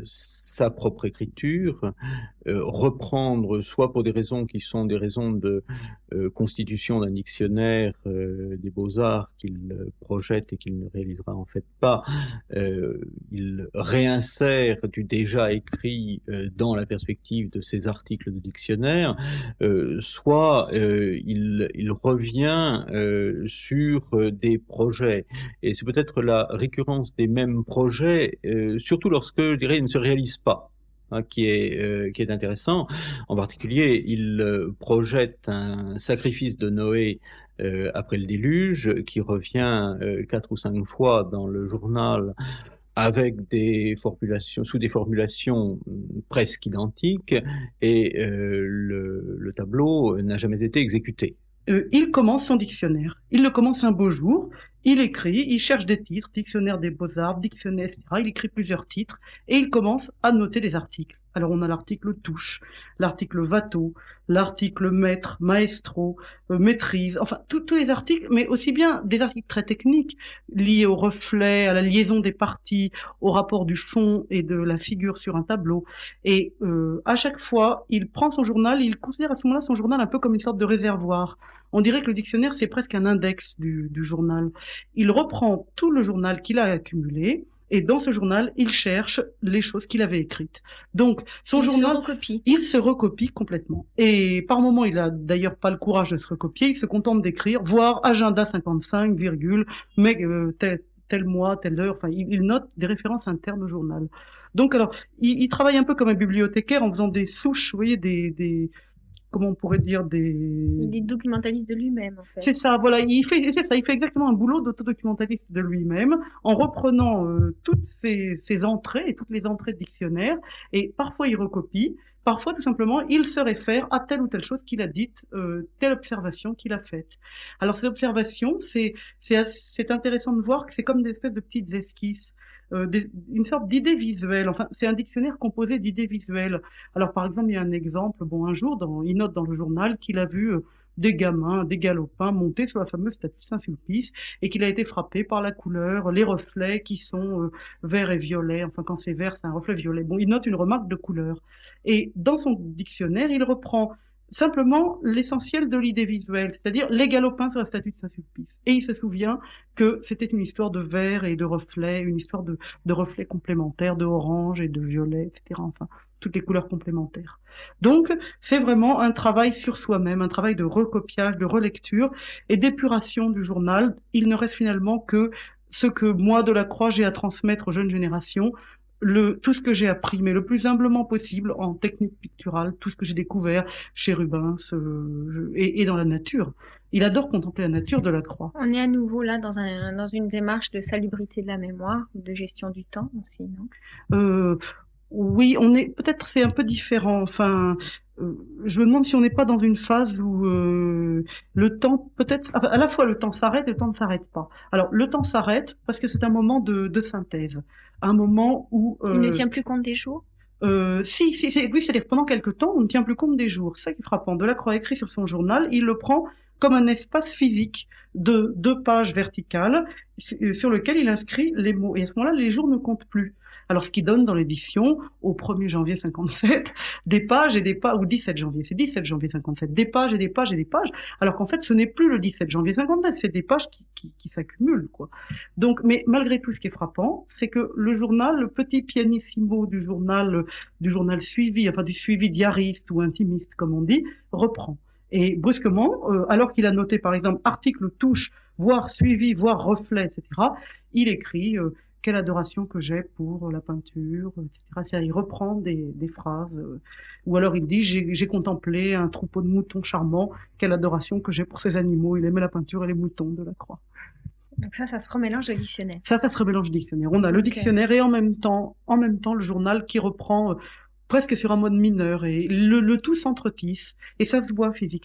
sa propre écriture, euh, reprendre soit pour des raisons qui sont des raisons de euh, constitution d'un dictionnaire euh, des beaux-arts qu'il euh, projette et qu'il ne réalisera en fait pas, euh, il réinsère du déjà écrit euh, dans la perspective de ses articles de dictionnaire, euh, soit euh, il, il revient euh, sur euh, des projets, et c'est peut-être la récurrence des mêmes projets, euh, surtout lorsque, je dirais, ils ne se réalisent pas, hein, qui est euh, qui est intéressant. En particulier, il euh, projette un sacrifice de Noé euh, après le déluge, qui revient euh, quatre ou cinq fois dans le journal, avec des formulations, sous des formulations presque identiques, et euh, le, le tableau n'a jamais été exécuté. Euh, il commence son dictionnaire. Il le commence un beau jour. Il écrit, il cherche des titres, dictionnaire des beaux-arts, dictionnaire, et cetera. Il écrit plusieurs titres et il commence à noter des articles. Alors on a l'article touche, l'article Watteau, l'article maître, maestro, euh, maîtrise, enfin tous les articles, mais aussi bien des articles très techniques liés au reflet, à la liaison des parties, au rapport du fond et de la figure sur un tableau. Et euh, à chaque fois, il prend son journal, il considère à ce moment-là son journal un peu comme une sorte de réservoir. On dirait que le dictionnaire, c'est presque un index du, du journal. Il reprend tout le journal qu'il a accumulé, et dans ce journal, il cherche les choses qu'il avait écrites. Donc, son il journal, se recopie. il se recopie complètement. Et par moment, il a d'ailleurs pas le courage de se recopier, il se contente d'écrire, voire agenda cinquante-cinq, virgule, mais euh, tel, tel mois, telle heure, enfin, il, il note des références internes au journal. Donc, alors, il, il travaille un peu comme un bibliothécaire en faisant des souches, vous voyez, des... des comment on pourrait dire, des... Il est documentaliste de lui-même, en fait. C'est ça, voilà, il fait, c'est ça, il fait exactement un boulot d'autodocumentaliste de lui-même, en reprenant euh, toutes ses, ses entrées, et toutes les entrées de dictionnaire, et parfois il recopie, parfois tout simplement il se réfère à telle ou telle chose qu'il a dite, euh, telle observation qu'il a faite. Alors cette observation, c'est, c'est, c'est intéressant de voir que c'est comme des espèces de petites esquisses. Euh, des, une sorte d'idée visuelle. Enfin, c'est un dictionnaire composé d'idées visuelles. Alors, par exemple, il y a un exemple. Bon, un jour, dans, il note dans le journal qu'il a vu euh, des gamins, des galopins monter sur la fameuse statue de Saint-Sulpice et qu'il a été frappé par la couleur, les reflets qui sont euh, verts et violets. Enfin, quand c'est vert, c'est un reflet violet. Bon, il note une remarque de couleur. Et dans son dictionnaire, il reprend simplement l'essentiel de l'idée visuelle, c'est-à-dire les galopins sur la statue de Saint-Sulpice. Et il se souvient que c'était une histoire de vert et de reflets, une histoire de, de reflets complémentaires, de orange et de violet, et cetera. Enfin, toutes les couleurs complémentaires. Donc, c'est vraiment un travail sur soi-même, un travail de recopiage, de relecture et d'épuration du journal. Il ne reste finalement que ce que moi, Delacroix, j'ai à transmettre aux jeunes générations, le, tout ce que j'ai appris, mais le plus humblement possible en technique picturale, tout ce que j'ai découvert chez Rubens euh, et, et dans la nature. Il adore contempler la nature, Delacroix. On est à nouveau là dans, un, dans une démarche de salubrité de la mémoire, de gestion du temps aussi, non? euh, Oui, on est peut-être c'est un peu différent. Enfin, euh, je me demande si on n'est pas dans une phase où euh, le temps peut-être, enfin, à la fois le temps s'arrête et le temps ne s'arrête pas. Alors le temps s'arrête parce que c'est un moment de, de synthèse, un moment où euh, il ne tient plus compte des jours. Euh, si, si, c'est, oui, c'est-à-dire pendant quelque temps, on ne tient plus compte des jours. C'est ça qui est frappant. Delacroix écrit sur son journal, il le prend comme un espace physique de deux pages verticales sur lequel il inscrit les mots. Et à ce moment-là, les jours ne comptent plus. Alors, ce qui donne dans l'édition, au premier janvier cinquante-sept, des pages et des pages, ou dix-sept janvier, c'est dix-sept janvier cinquante-sept, des pages et des pages et des pages, alors qu'en fait, ce n'est plus le dix-sept janvier cinquante-sept, c'est des pages qui, qui, qui s'accumulent, quoi. Donc, mais malgré tout, ce qui est frappant, c'est que le journal, le petit pianissimo du journal, du journal suivi, enfin, du suivi diariste ou intimiste, comme on dit, reprend. Et brusquement, euh, alors qu'il a noté, par exemple, article touche, voire suivi, voire reflet, et cetera, il écrit euh, quelle adoration que j'ai pour la peinture, et cetera. C'est-à-dire, il reprend des, des phrases, euh, ou alors il dit j'ai, j'ai contemplé un troupeau de moutons charmants, quelle adoration que j'ai pour ces animaux. Il aimait la peinture et les moutons, Delacroix. Donc ça, ça se remélange au dictionnaire. Ça, ça se remélange au dictionnaire. On a Donc, le dictionnaire et en même temps, en même temps, le journal qui reprend euh, presque sur un mode mineur, et le, le tout s'entretisse, et ça se voit physiquement.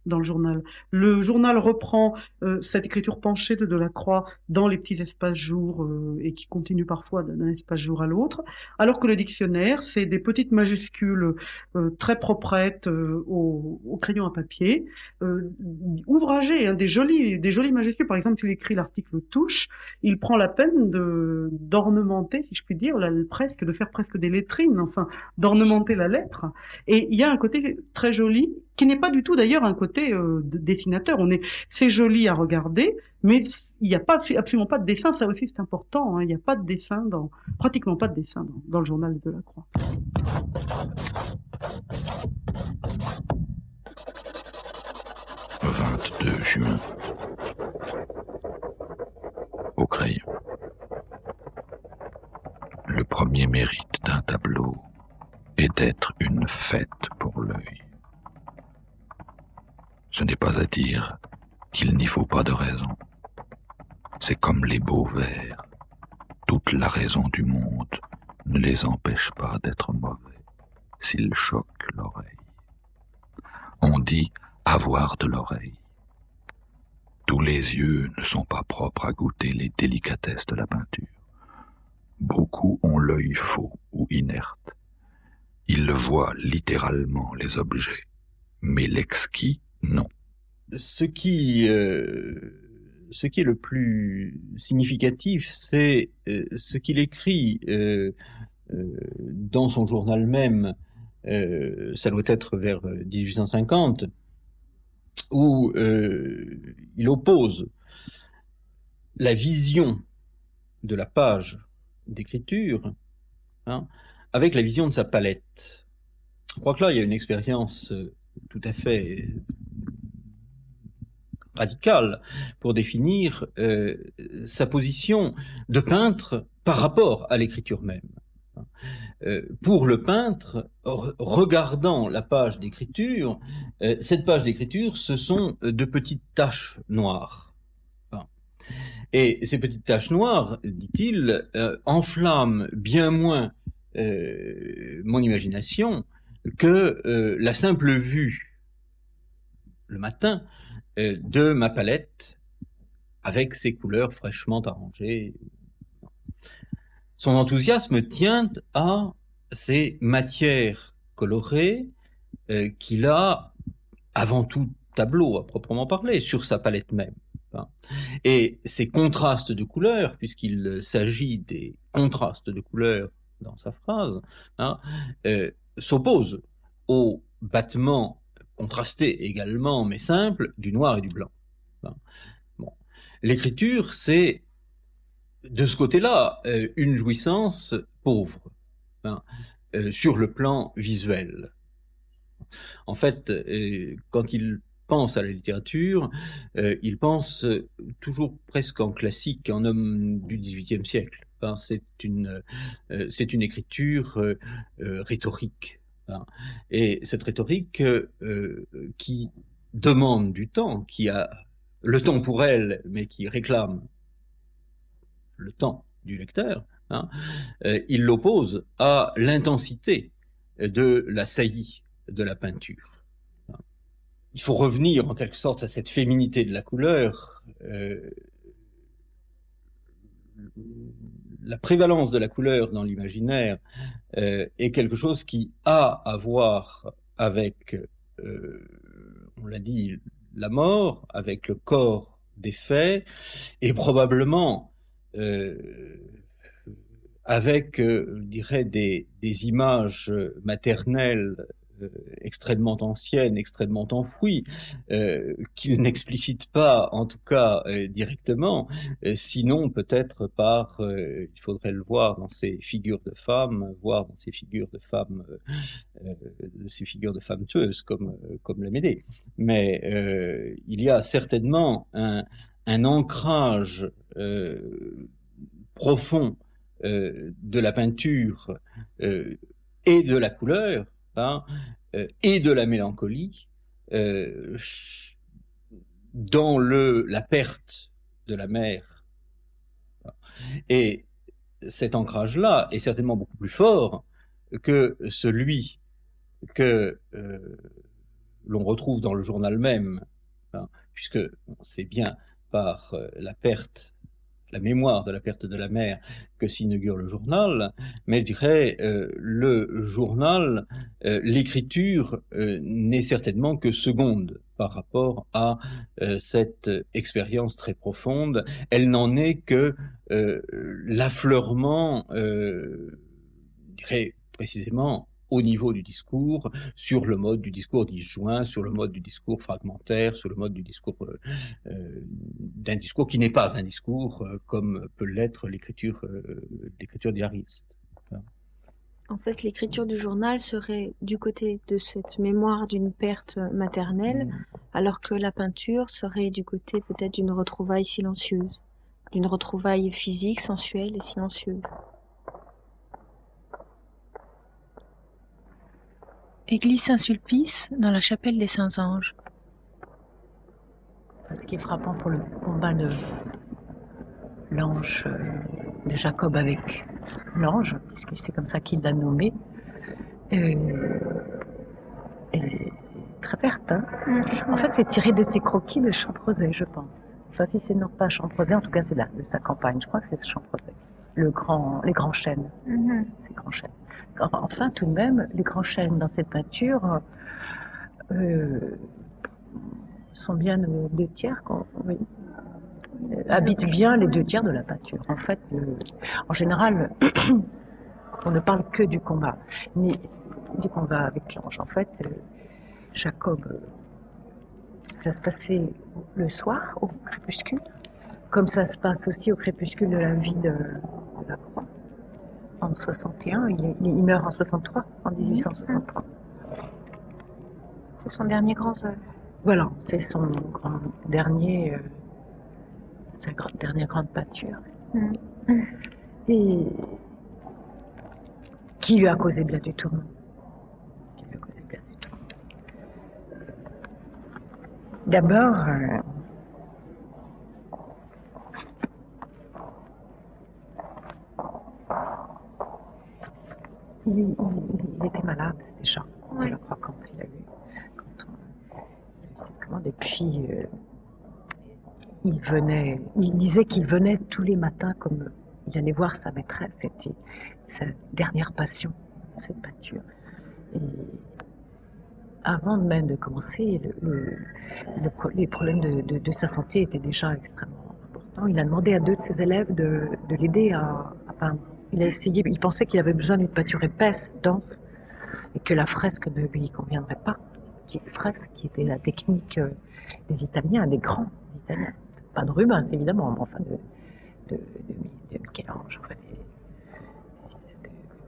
dans le journal. Le journal reprend euh, cette écriture penchée de Delacroix dans les petits espaces-jours euh, et qui continue parfois d'un espace-jour à l'autre, alors que le dictionnaire, c'est des petites majuscules euh, très proprettes euh, au, au crayon à papier, euh, ouvragées, hein, des jolies, des jolies majuscules. Par exemple, s'il écrit l'article touche, il prend la peine de d'ornementer, si je puis dire, la, presque, de faire presque des lettrines, enfin, d'ornementer la lettre. Et il y a un côté très joli, qui n'est pas du tout d'ailleurs un côté euh, de dessinateur. On est, c'est joli à regarder, mais il n'y a pas absolument pas de dessin. Ça aussi c'est important. Hein. Il n'y a pas de dessin dans, pratiquement pas de dessin dans, dans le journal de Delacroix. vingt-deux juin. Au crayon. Le premier mérite d'un tableau est d'être une fête pour l'œil. Ce n'est pas à dire qu'il n'y faut pas de raison. C'est comme les beaux vers. Toute la raison du monde ne les empêche pas d'être mauvais s'ils choquent l'oreille. On dit avoir de l'oreille. Tous les yeux ne sont pas propres à goûter les délicatesses de la peinture. Beaucoup ont l'œil faux ou inerte. Ils voient littéralement les objets, mais l'exquis, non. Ce qui, euh, ce qui est le plus significatif, c'est euh, ce qu'il écrit euh, euh, dans son journal même, euh, ça doit être vers dix-huit cent cinquante, où euh, il oppose la vision de la page d'écriture hein, avec la vision de sa palette. Je crois que là, il y a une expérience euh, tout à fait radicale pour définir euh, sa position de peintre par rapport à l'écriture même. Euh, pour le peintre, regardant la page d'écriture, euh, cette page d'écriture, ce sont de petites taches noires. Enfin, et ces petites taches noires, dit-il, euh, enflamment bien moins euh, mon imagination que euh, la simple vue, le matin, euh, de ma palette avec ses couleurs fraîchement arrangées. Son enthousiasme tient à ces matières colorées euh, qu'il a avant tout tableau à proprement parler sur sa palette même. Hein. Et ces contrastes de couleurs, puisqu'il s'agit des contrastes de couleurs dans sa phrase, hein, euh, s'opposent au battement contrasté également, mais simple, du noir et du blanc. Hein. Bon. L'écriture, c'est de ce côté-là, euh, une jouissance pauvre, hein, euh, sur le plan visuel. En fait, euh, quand il pense à la littérature, euh, il pense toujours presque en classique, en homme du dix-huitième siècle. Hein, c'est une, euh, c'est une écriture euh, euh, rhétorique. Hein, et cette rhétorique euh, qui demande du temps, qui a le temps pour elle, mais qui réclame le temps du lecteur, hein, euh, il l'oppose à l'intensité de la saillie de la peinture. Il faut revenir en quelque sorte à cette féminité de la couleur. Euh, la prévalence de la couleur dans l'imaginaire euh, est quelque chose qui a à voir avec, euh, on l'a dit, la mort, avec le corps des faits, et probablement Euh, avec, euh, je dirais, des, des images maternelles euh, extrêmement anciennes, extrêmement enfouies, euh, qu'il n'explicite pas, en tout cas euh, directement, euh, sinon peut-être par, euh, il faudrait le voir dans ces figures de femmes, voir dans ces figures de femmes, euh, ces figures de femmes tueuses comme, comme la Médée. Mais euh, il y a certainement un un ancrage euh, profond euh, de la peinture euh, et de la couleur hein, euh, et de la mélancolie euh, dans le, la perte de la mère. Et cet ancrage-là est certainement beaucoup plus fort que celui que euh, l'on retrouve dans le journal même, hein, puisque c'est bien par euh, la perte, la mémoire de la perte de la mère que s'inaugure le journal, mais je dirais euh, le journal, euh, l'écriture euh, n'est certainement que seconde par rapport à euh, cette expérience très profonde. Elle n'en est que euh, l'affleurement, euh, je dirais précisément au niveau du discours, sur le mode du discours disjoint, sur le mode du discours fragmentaire, sur le mode du discours euh, euh, d'un discours qui n'est pas un discours euh, comme peut l'être l'écriture euh, l'écriture diariste. En fait, l'écriture du journal serait du côté de cette mémoire d'une perte maternelle, mmh. alors que la peinture serait du côté peut-être d'une retrouvaille silencieuse, d'une retrouvaille physique, sensuelle et silencieuse. Église Saint-Sulpice, dans la chapelle des Saints-Anges. Ce qui est frappant pour le combat de l'ange de Jacob avec l'ange, puisque c'est comme ça qu'il l'a nommé, euh, elle est très verte. Hein. En fait, c'est tiré de ses croquis de Champrosay, je pense. Enfin, si c'est non pas Champrosay, en tout cas, c'est là, de sa campagne. Je crois que c'est Champrosay. Le grand, les grands chênes. Mm-hmm. Ces grands chênes. Enfin, tout de même, les grands chênes dans cette peinture euh, sont bien aux deux tiers, quoi, oui. Habitent bien les deux tiers de la peinture. En fait, le, en général, on ne parle que du combat, mais du combat avec l'ange. En fait, euh, Jacob, euh, ça se passait le soir, au crépuscule, comme ça se passe aussi au crépuscule de la vie de, de la Croix. En soixante et un, il, il meurt en soixante-trois, en dix-huit cent soixante-trois. C'est son dernier grand œuvre. Voilà, c'est son grand dernier, euh, sa grande, dernière grande peinture. Mm. Et qui lui a causé bien du tourment. Qui lui a causé bien du tourment. D'abord, euh, Il, il, il était malade déjà, ouais. Je crois, quand il a eu, quand on, il a eu cette commande. Et puis, euh, il venait, il disait qu'il venait tous les matins, comme il allait voir sa maîtresse, c'était sa dernière passion, cette peinture. Et avant même de commencer, le, le, le, les problèmes de, de, de sa santé étaient déjà extrêmement importants. Il a demandé à deux de ses élèves de, de l'aider à, à peindre. Il a essayé, il pensait qu'il avait besoin d'une peinture épaisse, dense, et que la fresque ne lui conviendrait pas. Qui est fresque, qui était la technique des Italiens, des grands Italiens. Pas de Rubens, évidemment, mais enfin de, de, de, de Michel-Ange. Enfin, de...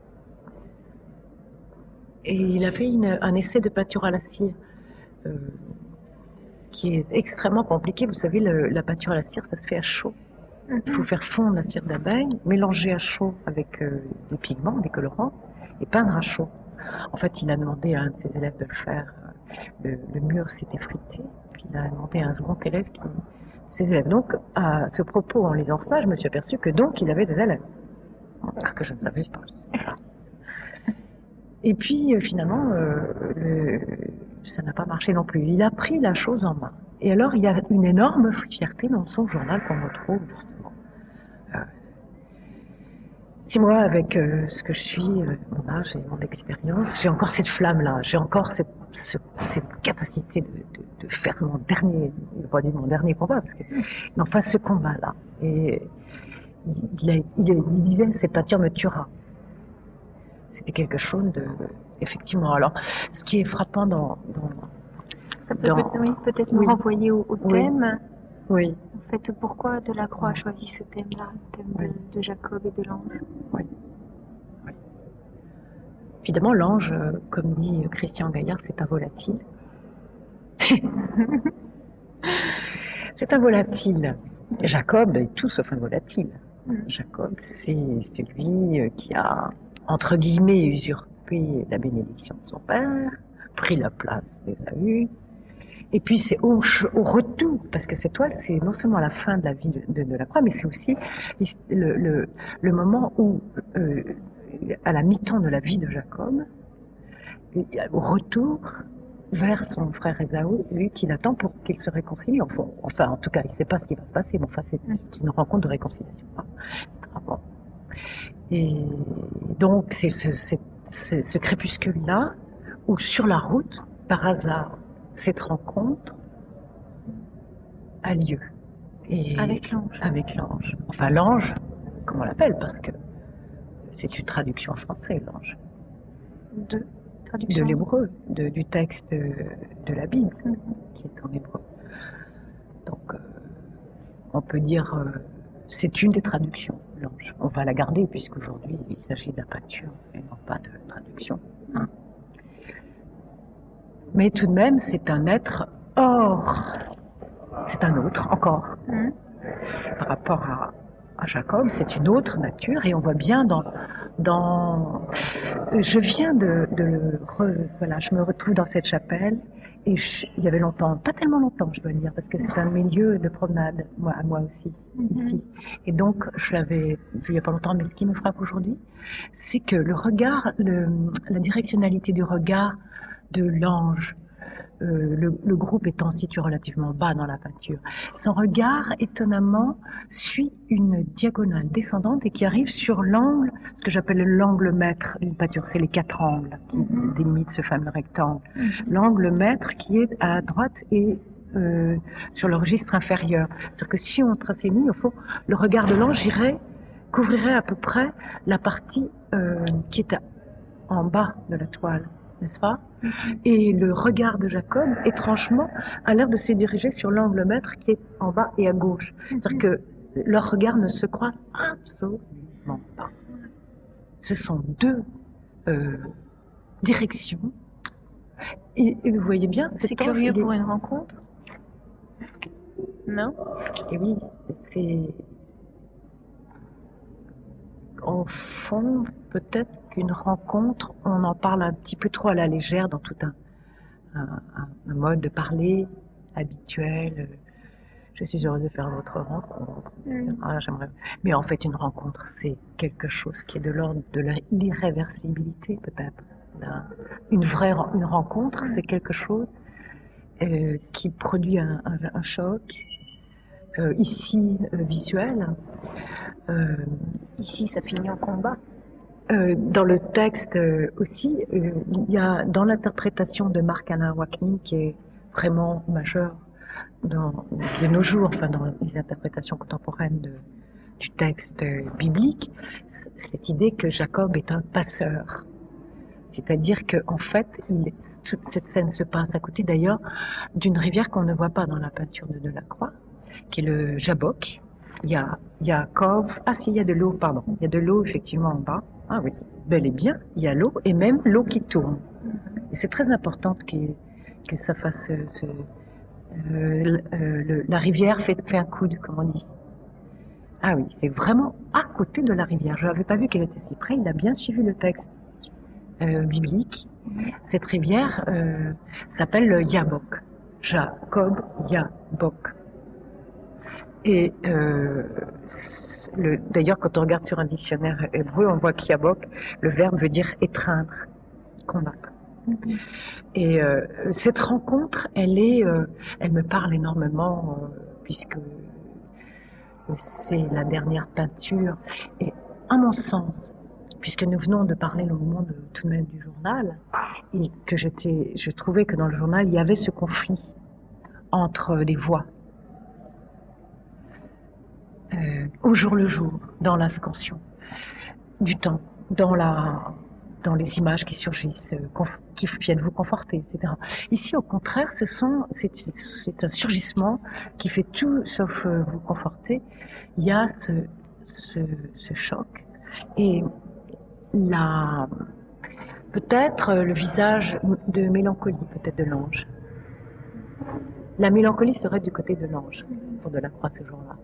Et il a fait une, un essai de peinture à la cire, euh, qui est extrêmement compliqué. Vous savez, le, la peinture à la cire, ça se fait à chaud. Il faut faire fondre la cire d'abeille, mélanger à chaud avec euh, des pigments, des colorants, et peindre à chaud. En fait, il a demandé à un de ses élèves de le faire. Le, le mur s'est effrité, puis il a demandé à un second élève qui... Ses élèves. Donc, à ce propos, en lisant ça, je me suis aperçue que donc, il avait des élèves. Ce que je ne savais pas. Et puis, euh, finalement, euh, le... ça n'a pas marché non plus. Il a pris la chose en main. Et alors, il y a une énorme fierté dans son journal qu'on retrouve, justement. Euh, si moi, avec euh, ce que je suis, euh, mon âge et mon expérience, j'ai encore cette flamme-là, j'ai encore cette, ce, cette capacité de, de, de faire mon dernier, pas dire mon dernier combat, parce que, mais enfin, ce combat-là. Et il, il, a, il, il disait, cette peinture me tuera. C'était quelque chose de, effectivement. Alors, ce qui est frappant dans, dans Ça peut, dans... peut, oui, peut-être nous oui. renvoyer au, au thème. Oui. oui. En fait, pourquoi Delacroix a choisi ce thème-là, le thème oui. de, de Jacob et de l'ange. Oui. oui. Évidemment, l'ange, comme dit Christian Gaillard, c'est un volatile. C'est un volatile. Jacob est tout sauf un volatile. Mm. Jacob, c'est celui qui a, entre guillemets, usurpé la bénédiction de son père, pris la place d'Ésaü. Et puis c'est au, au retour, parce que cette toile, c'est non seulement la fin de la vie de, de, de la croix, mais c'est aussi le, le, le moment où, euh, à la mi-temps de la vie de Jacob, au retour, vers son frère Ésaü, lui qu'il attend pour qu'il se réconcilie. Enfin, enfin, en tout cas, il ne sait pas ce qui va se passer, mais enfin, c'est une rencontre de réconciliation. C'est bon. Et donc, c'est ce, ce, ce, ce crépuscule-là, où sur la route, par hasard, cette rencontre a lieu. Et avec l'ange. Avec l'ange. Enfin, l'ange, comme on l'appelle, parce que c'est une traduction en français, l'ange. De traduction De l'hébreu, de, du texte de, de la Bible, mm-hmm. qui est en hébreu. Donc, euh, on peut dire, euh, c'est une des traductions, l'ange. On va la garder, puisqu'aujourd'hui, il s'agit de la peinture et non pas de traduction. Hein. Mais tout de même, c'est un être hors. C'est un autre, encore. Mmh. Par rapport à, à Jacob, c'est une autre nature, et on voit bien dans... dans... Je viens de, de le... Re, voilà, je me retrouve dans cette chapelle, et je, il y avait longtemps, pas tellement longtemps, je dois dire, parce que c'est un milieu de promenade, moi, à moi aussi, mmh. ici. Et donc, je l'avais vu il n'y a pas longtemps, mais ce qui me frappe aujourd'hui, c'est que le regard, le, la directionnalité du regard de l'ange, Euh, le, le groupe étant situé relativement bas dans la peinture, son regard étonnamment suit une diagonale descendante et qui arrive sur l'angle, ce que j'appelle l'angle maître d'une peinture, c'est les quatre angles qui mm-hmm. délimitent ce fameux rectangle. Mm-hmm. L'angle maître qui est à droite et euh, sur le registre inférieur. C'est-à-dire que si on trace les lignes, au fond, le regard de l'ange irait, couvrirait à peu près la partie euh, qui est à, en bas de la toile. N'est-ce pas? Mm-hmm. Et le regard de Jacob, étrangement, a l'air de se diriger sur l'angle maître qui est en bas et à gauche. Mm-hmm. C'est-à-dire que leurs regards ne se croisent absolument pas. Ce sont deux euh, directions. Et, et vous voyez bien, c'est curieux pour est... une rencontre. Non? Et oui, c'est... Au fond, peut-être qu'une rencontre, on en parle un petit peu trop à la légère dans tout un, un, un mode de parler habituel. Je suis heureuse de faire votre rencontre. Mm. Ah, j'aimerais... Mais en fait, une rencontre, c'est quelque chose qui est de l'ordre de l'irréversibilité, peut-être. Une vraie une rencontre, c'est quelque chose euh, qui produit un, un, un choc, euh, ici euh, visuel. Euh, Ici, ça finit en combat. Euh, dans le texte euh, aussi, euh, il y a dans l'interprétation de Marc-Alain Waknin, qui est vraiment majeur dans, de nos jours, enfin dans les interprétations contemporaines de, du texte euh, biblique, cette idée que Jacob est un passeur. C'est-à-dire qu'en fait, il, toute cette scène se passe à côté d'ailleurs d'une rivière qu'on ne voit pas dans la peinture de Delacroix, qui est le Jabbok. Il y a Jacob, ah si, il y a de l'eau, pardon, il y a de l'eau effectivement en bas. Ah oui, bel et bien, il y a l'eau et même l'eau qui tourne. Et c'est très important que, que ça fasse ce, euh, le, la rivière fait, fait un coude, comme on dit. Ah oui, c'est vraiment à côté de la rivière. Je n'avais pas vu qu'elle était si près, il a bien suivi le texte euh, biblique. Cette rivière euh, s'appelle le Jabbok. Jacob Jabbok. Et euh, le, d'ailleurs, quand on regarde sur un dictionnaire hébreu, on voit qu'Yabok, le verbe veut dire étreindre, combattre. Mm-hmm. Et euh, cette rencontre, elle est, euh, elle me parle énormément euh, puisque c'est la dernière peinture. Et à mon sens, puisque nous venons de parler au moment de, tout de même du journal, et que j'étais, je trouvais que dans le journal il y avait ce conflit entre les voix. Euh, au jour le jour, dans la scansion du temps, dans, la, dans les images qui surgissent, euh, conf, qui viennent vous conforter, et cetera. Ici, au contraire, ce sont, c'est, c'est un surgissement qui fait tout sauf euh, vous conforter. Il y a ce, ce, ce choc et la, peut-être euh, le visage de mélancolie, peut-être de l'ange. La mélancolie serait du côté de l'ange, pour Delacroix ce jour-là.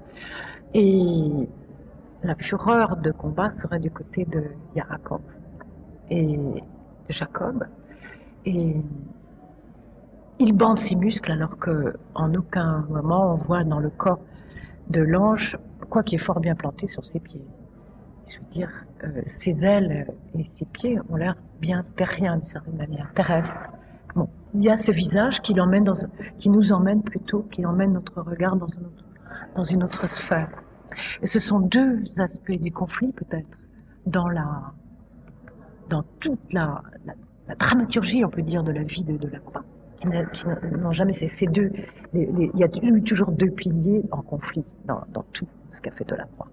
Et la fureur de combat serait du côté de Jacob et de Jacob. Et il bande ses muscles alors que en aucun moment on voit dans le corps de l'ange quoi qui est fort bien planté sur ses pieds. Je veux dire, euh, ses ailes et ses pieds ont l'air bien terriens d'une certaine manière, terrestres. Bon, il y a ce visage qui l'emmène dans, qui nous emmène plutôt, qui emmène notre regard dans une autre, dans une autre sphère. Et ce sont deux aspects du conflit peut-être dans la, dans toute la, la, la dramaturgie, on peut dire, de la vie de Delacroix, qui n'ont jamais cessé. Deux, les, les, il y a eu toujours deux piliers en conflit dans, dans tout ce qu'a fait Delacroix.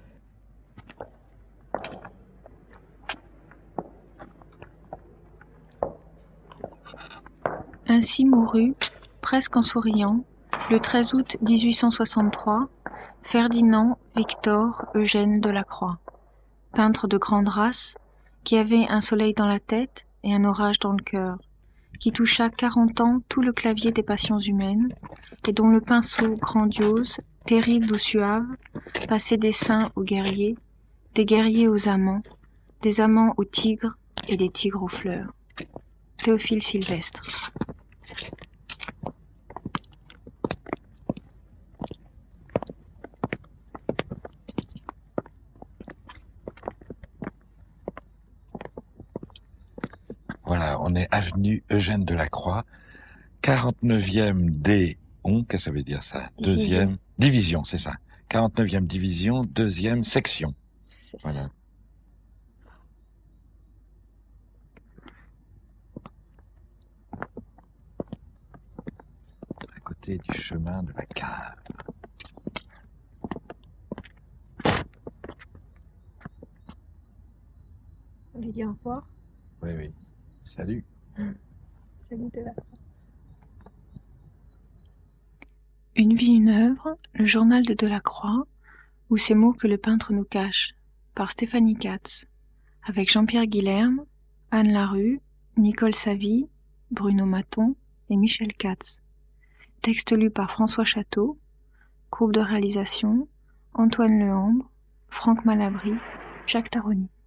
Ainsi mourut, presque en souriant, le treize août mille huit cent soixante-trois, Ferdinand Victor Eugène Delacroix, peintre de grande race, qui avait un soleil dans la tête et un orage dans le cœur, qui toucha quarante ans tout le clavier des passions humaines, et dont le pinceau grandiose, terrible ou suave, passait des saints aux guerriers, des guerriers aux amants, des amants aux tigres et des tigres aux fleurs. Théophile Sylvestre. Voilà, on est avenue Eugène Delacroix, quarante-neuvième D, on, qu'est-ce que ça veut dire ça? Deuxième, division, c'est ça. quarante-neuvième division, deuxième section. Voilà. À côté du chemin de la cave. On lui dit au revoir. Oui, oui. Salut. Salut Delacroix. Une vie, une œuvre, le journal de Delacroix, ou ces mots que le peintre nous cache, par Stéphanie Katz, avec Jean-Pierre Guilherme, Anne Larue, Nicole Savy, Bruno Maton et Michel Katz. Texte lu par François Château, groupe de réalisation, Antoine Lehambre, Franck Malabry, Jacques Taroni.